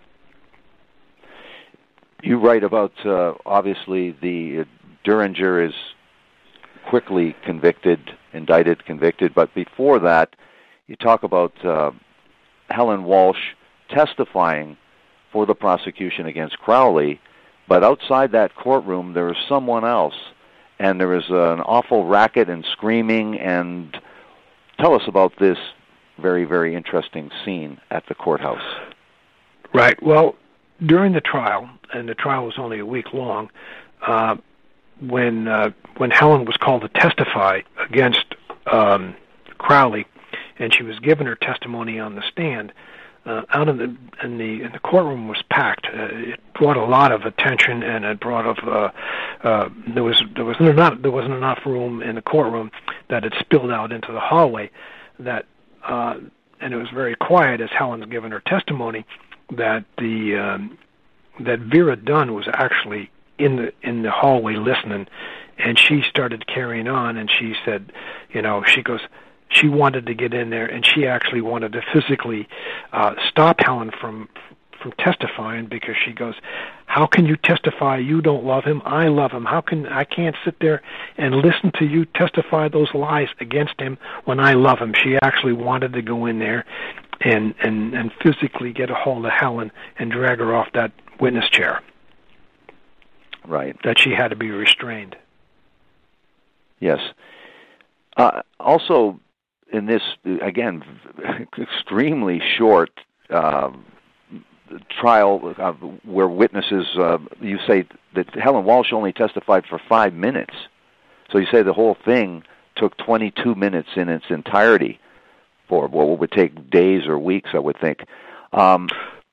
You write about, uh, obviously, the uh, Duringer is quickly convicted, indicted, convicted, but before that, you talk about uh, Helen Walsh testifying for the prosecution against Crowley, but outside that courtroom, there was someone else, and there was uh, an awful racket and screaming, and tell us about this very, very interesting scene at the courthouse. Right, well, during the trial, and the trial was only a week long, uh, when uh, when Helen was called to testify against um, Crowley, and she was given her testimony on the stand, uh, out in the in the in the courtroom was packed. Uh, it brought a lot of attention, and it brought of uh, uh, there was there was not there wasn't enough room in the courtroom that it spilled out into the hallway. That uh, and it was very quiet as Helen's given her testimony. That the um, that Vera Dunn was actually in the in the hallway listening, and she started carrying on, and she said, you know, she goes, she wanted to get in there, and she actually wanted to physically uh, stop Helen from from testifying, because she goes, how can you testify? You don't love him. I love him. How can I can't sit there and listen to you testify those lies against him when I love him? She actually wanted to go in there and, and, and physically get a hold of Helen and drag her off that witness chair. Right. That she had to be restrained. Yes. Uh, also, in this, again, extremely short uh, trial uh, where witnesses, uh, you say that Helen Walsh only testified for five minutes. So you say the whole thing took twenty-two minutes in its entirety, for what would take days or weeks, I would think. Um,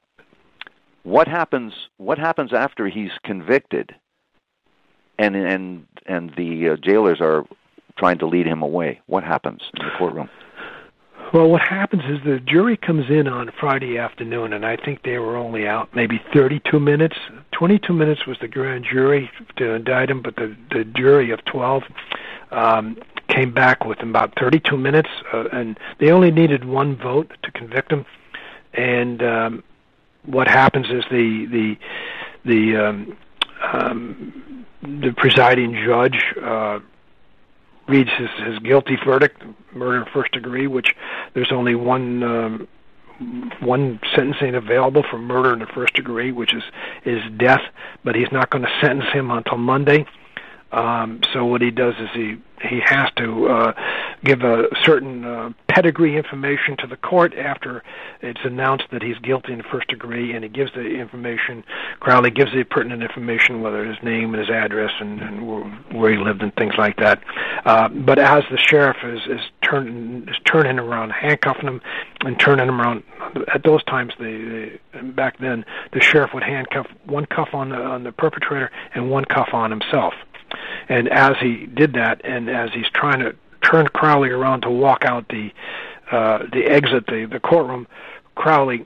what happens? What happens after he's convicted, and and and the uh, jailers are trying to lead him away? What happens in the courtroom? Well, what happens is the jury comes in on Friday afternoon, and I think they were only out maybe thirty-two minutes. twenty-two minutes was the grand jury to indict him, but the, the jury of twelve um, came back with about thirty-two minutes, uh, and they only needed one vote to convict him. And um, what happens is the the the um, um, the presiding judge uh, reads his, his guilty verdict, murder in first degree, which there's only one um, one sentencing available for murder in the first degree, which is is death. But he's not going to sentence him until Monday. Um, so what he does is he he has to uh, give a certain uh, pedigree information to the court after it's announced that he's guilty in the first degree, and he gives the information, Crowley gives the pertinent information, whether his name and his address and, and where, where he lived and things like that. Uh, but as the sheriff is, is, turning, is turning around, handcuffing him and turning him around, at those times, they, they, back then, the sheriff would handcuff one cuff on the, on the perpetrator and one cuff on himself. And as he did that, and as he's trying to turn Crowley around to walk out the uh, the exit, the, the courtroom, Crowley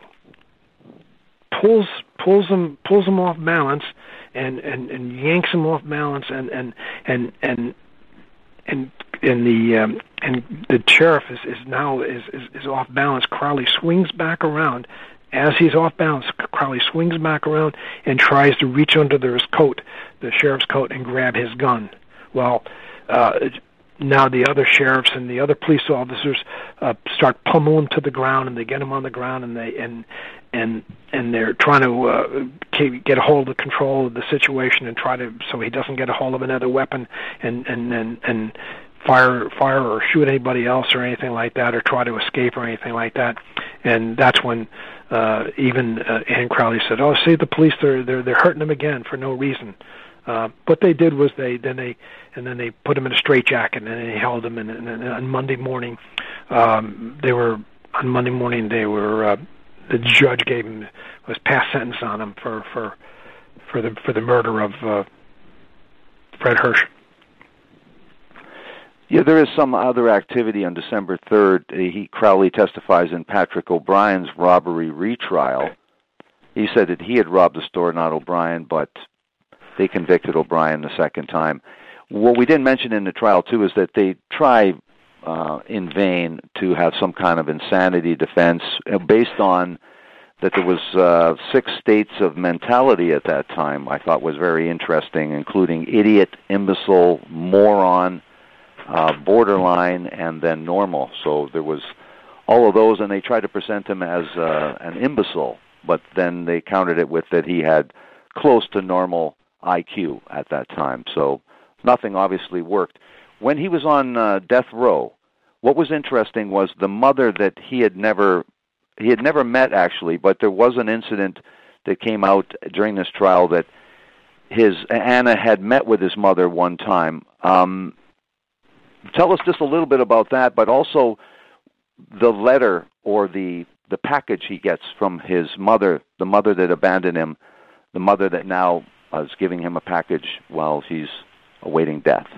pulls pulls him pulls him off balance, and, and, and yanks him off balance, and and and and and, and the um, and the sheriff is, is now is, is is off balance. Crowley swings back around. As he's off balance, Crowley swings back around and tries to reach under his coat, the sheriff's coat, and grab his gun. Well, uh, now the other sheriffs and the other police officers uh, start pummeling him to the ground, and they get him on the ground, and they and and and they're trying to uh, get a hold of control of the situation and try to so he doesn't get a hold of another weapon and and and. and fire fire or shoot anybody else or anything like that, or try to escape or anything like that. And that's when uh, even uh, Ann Crowley said, "Oh, see, the police they're they're they're hurting him again for no reason." Uh, what they did was they then they and then they put him in a straitjacket and then they held him. And, and, and on Monday morning, um, they were on Monday morning they were uh, the judge gave him was passed sentence on him for for for the for the murder of uh, Fred Hirsch. Yeah, there is some other activity on December third. He, Crowley testifies in Patrick O'Brien's robbery retrial. He said that he had robbed the store, not O'Brien, but they convicted O'Brien the second time. What we didn't mention in the trial, too, is that they try uh, in vain to have some kind of insanity defense uh, based on that there was uh, six states of mentality at that time. I thought was very interesting, including idiot, imbecile, moron, uh, borderline, and then normal. So there was all of those, and they tried to present him as uh, an imbecile, but then they countered it with that he had close to normal I Q at that time. So nothing obviously worked. When he was on uh, death row, what was interesting was the mother that he had never he had never met actually, but there was an incident that came out during this trial that his Anna had met with his mother one time. Um, tell us just a little bit about that, but also the letter or the the package he gets from his mother, the mother that abandoned him, the mother that now is giving him a package while he's awaiting death.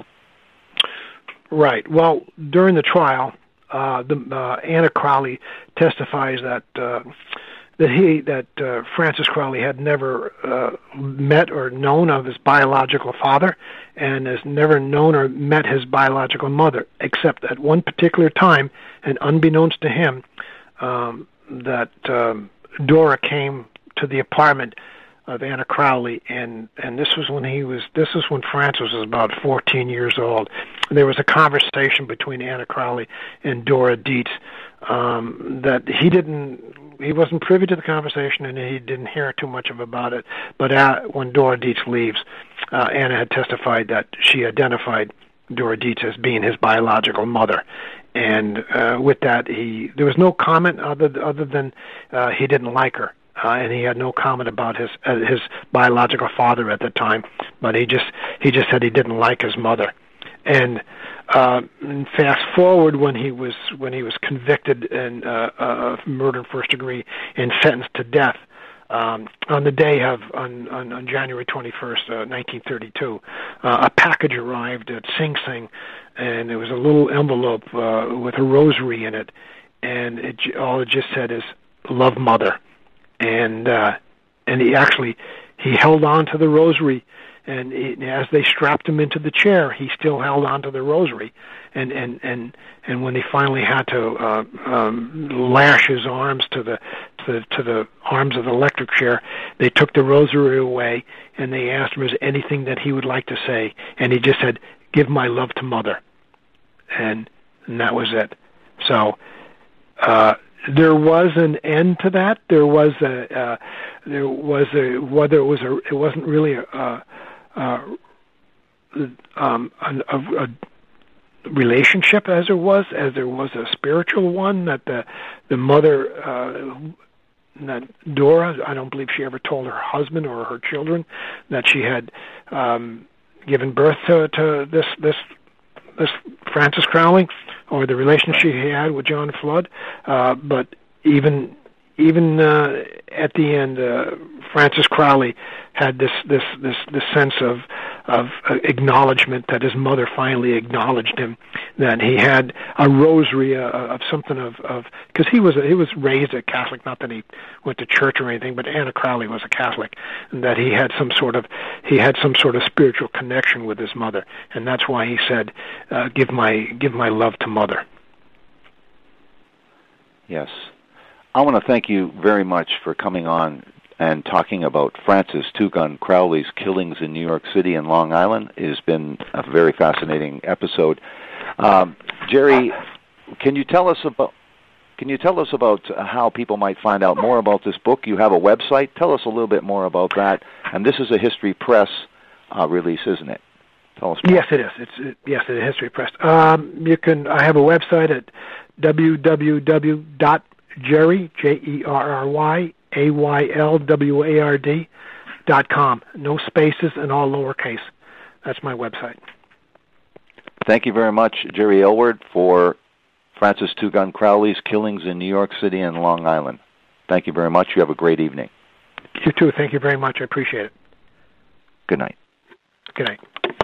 Right. Well, during the trial, uh, the uh, Anna Crowley testifies that uh, that he that uh, Francis Crowley had never uh, met or known of his biological father, and has never known or met his biological mother, except at one particular time, and unbeknownst to him, um, that um, Dora came to the apartment of Anna Crowley, and, and this was when he was, this was when Francis was about fourteen years old. And there was a conversation between Anna Crowley and Dora Dietz um, that he didn't, he wasn't privy to the conversation, and he didn't hear too much of about it. But uh, when Dora Dietz leaves, uh, Anna had testified that she identified Dora Dietz as being his biological mother. And uh, with that, he there was no comment other other than uh, he didn't like her. Uh, and he had no comment about his uh, his biological father at the time, but he just he just said he didn't like his mother. And, uh, and fast forward when he was when he was convicted and uh, of murder in first degree and sentenced to death um, on the day of on on, on January twenty-first, uh, nineteen thirty-two, uh, a package arrived at Sing Sing, and there was a little envelope uh, with a rosary in it, and it all it just said is "Love, Mother." And uh, and he actually he held on to the rosary, and he, as they strapped him into the chair, he still held on to the rosary. And and and, and when he finally had to uh, um, lash his arms to the to the, to the arms of the electric chair, they took the rosary away, and they asked him, "Is there anything that he would like to say?" And he just said, "Give my love to Mother," and, and that was it. So. Uh, There was an end to that. There was a, uh, there was a, whether it was a, it wasn't really a, a, a, um, a, a relationship as there was, as there was a spiritual one that the, the mother, uh, that Dora, I don't believe she ever told her husband or her children that she had, um, given birth to, to this, this, this Francis Crowley, or the relationship he had with John Flood, uh, but even even uh, at the end, uh, Francis Crowley had this this this, this sense of of uh, acknowledgement that his mother finally acknowledged him, that he had a rosary uh, of something of of because he was he was raised a Catholic, not that he went to church or anything, but Anna Crowley was a Catholic, and that he had some sort of he had some sort of spiritual connection with his mother, and that's why he said, uh, "Give my give my love to Mother." Yes. I want to thank you very much for coming on and talking about Francis Two Gun Crowley's killings in New York City and Long Island. It has been a very fascinating episode. Um, Jerry, can you tell us about can you tell us about how people might find out more about this book? You have a website. Tell us a little bit more about that. And this is a History Press uh, release, isn't it? Tell us more. Yes, it is. It's it, yes, it is History Press. Um, you can. I have a website at w w w dot jerry j e r r y a y l w a r d dot com. No spaces and all lowercase. That's my website. Thank you very much, Jerry Aylward, for Francis Two Gun Crowley's killings in New York City and Long Island. Thank you very much. You have a great evening. You too. Thank you very much. I appreciate it. Good night. Good night.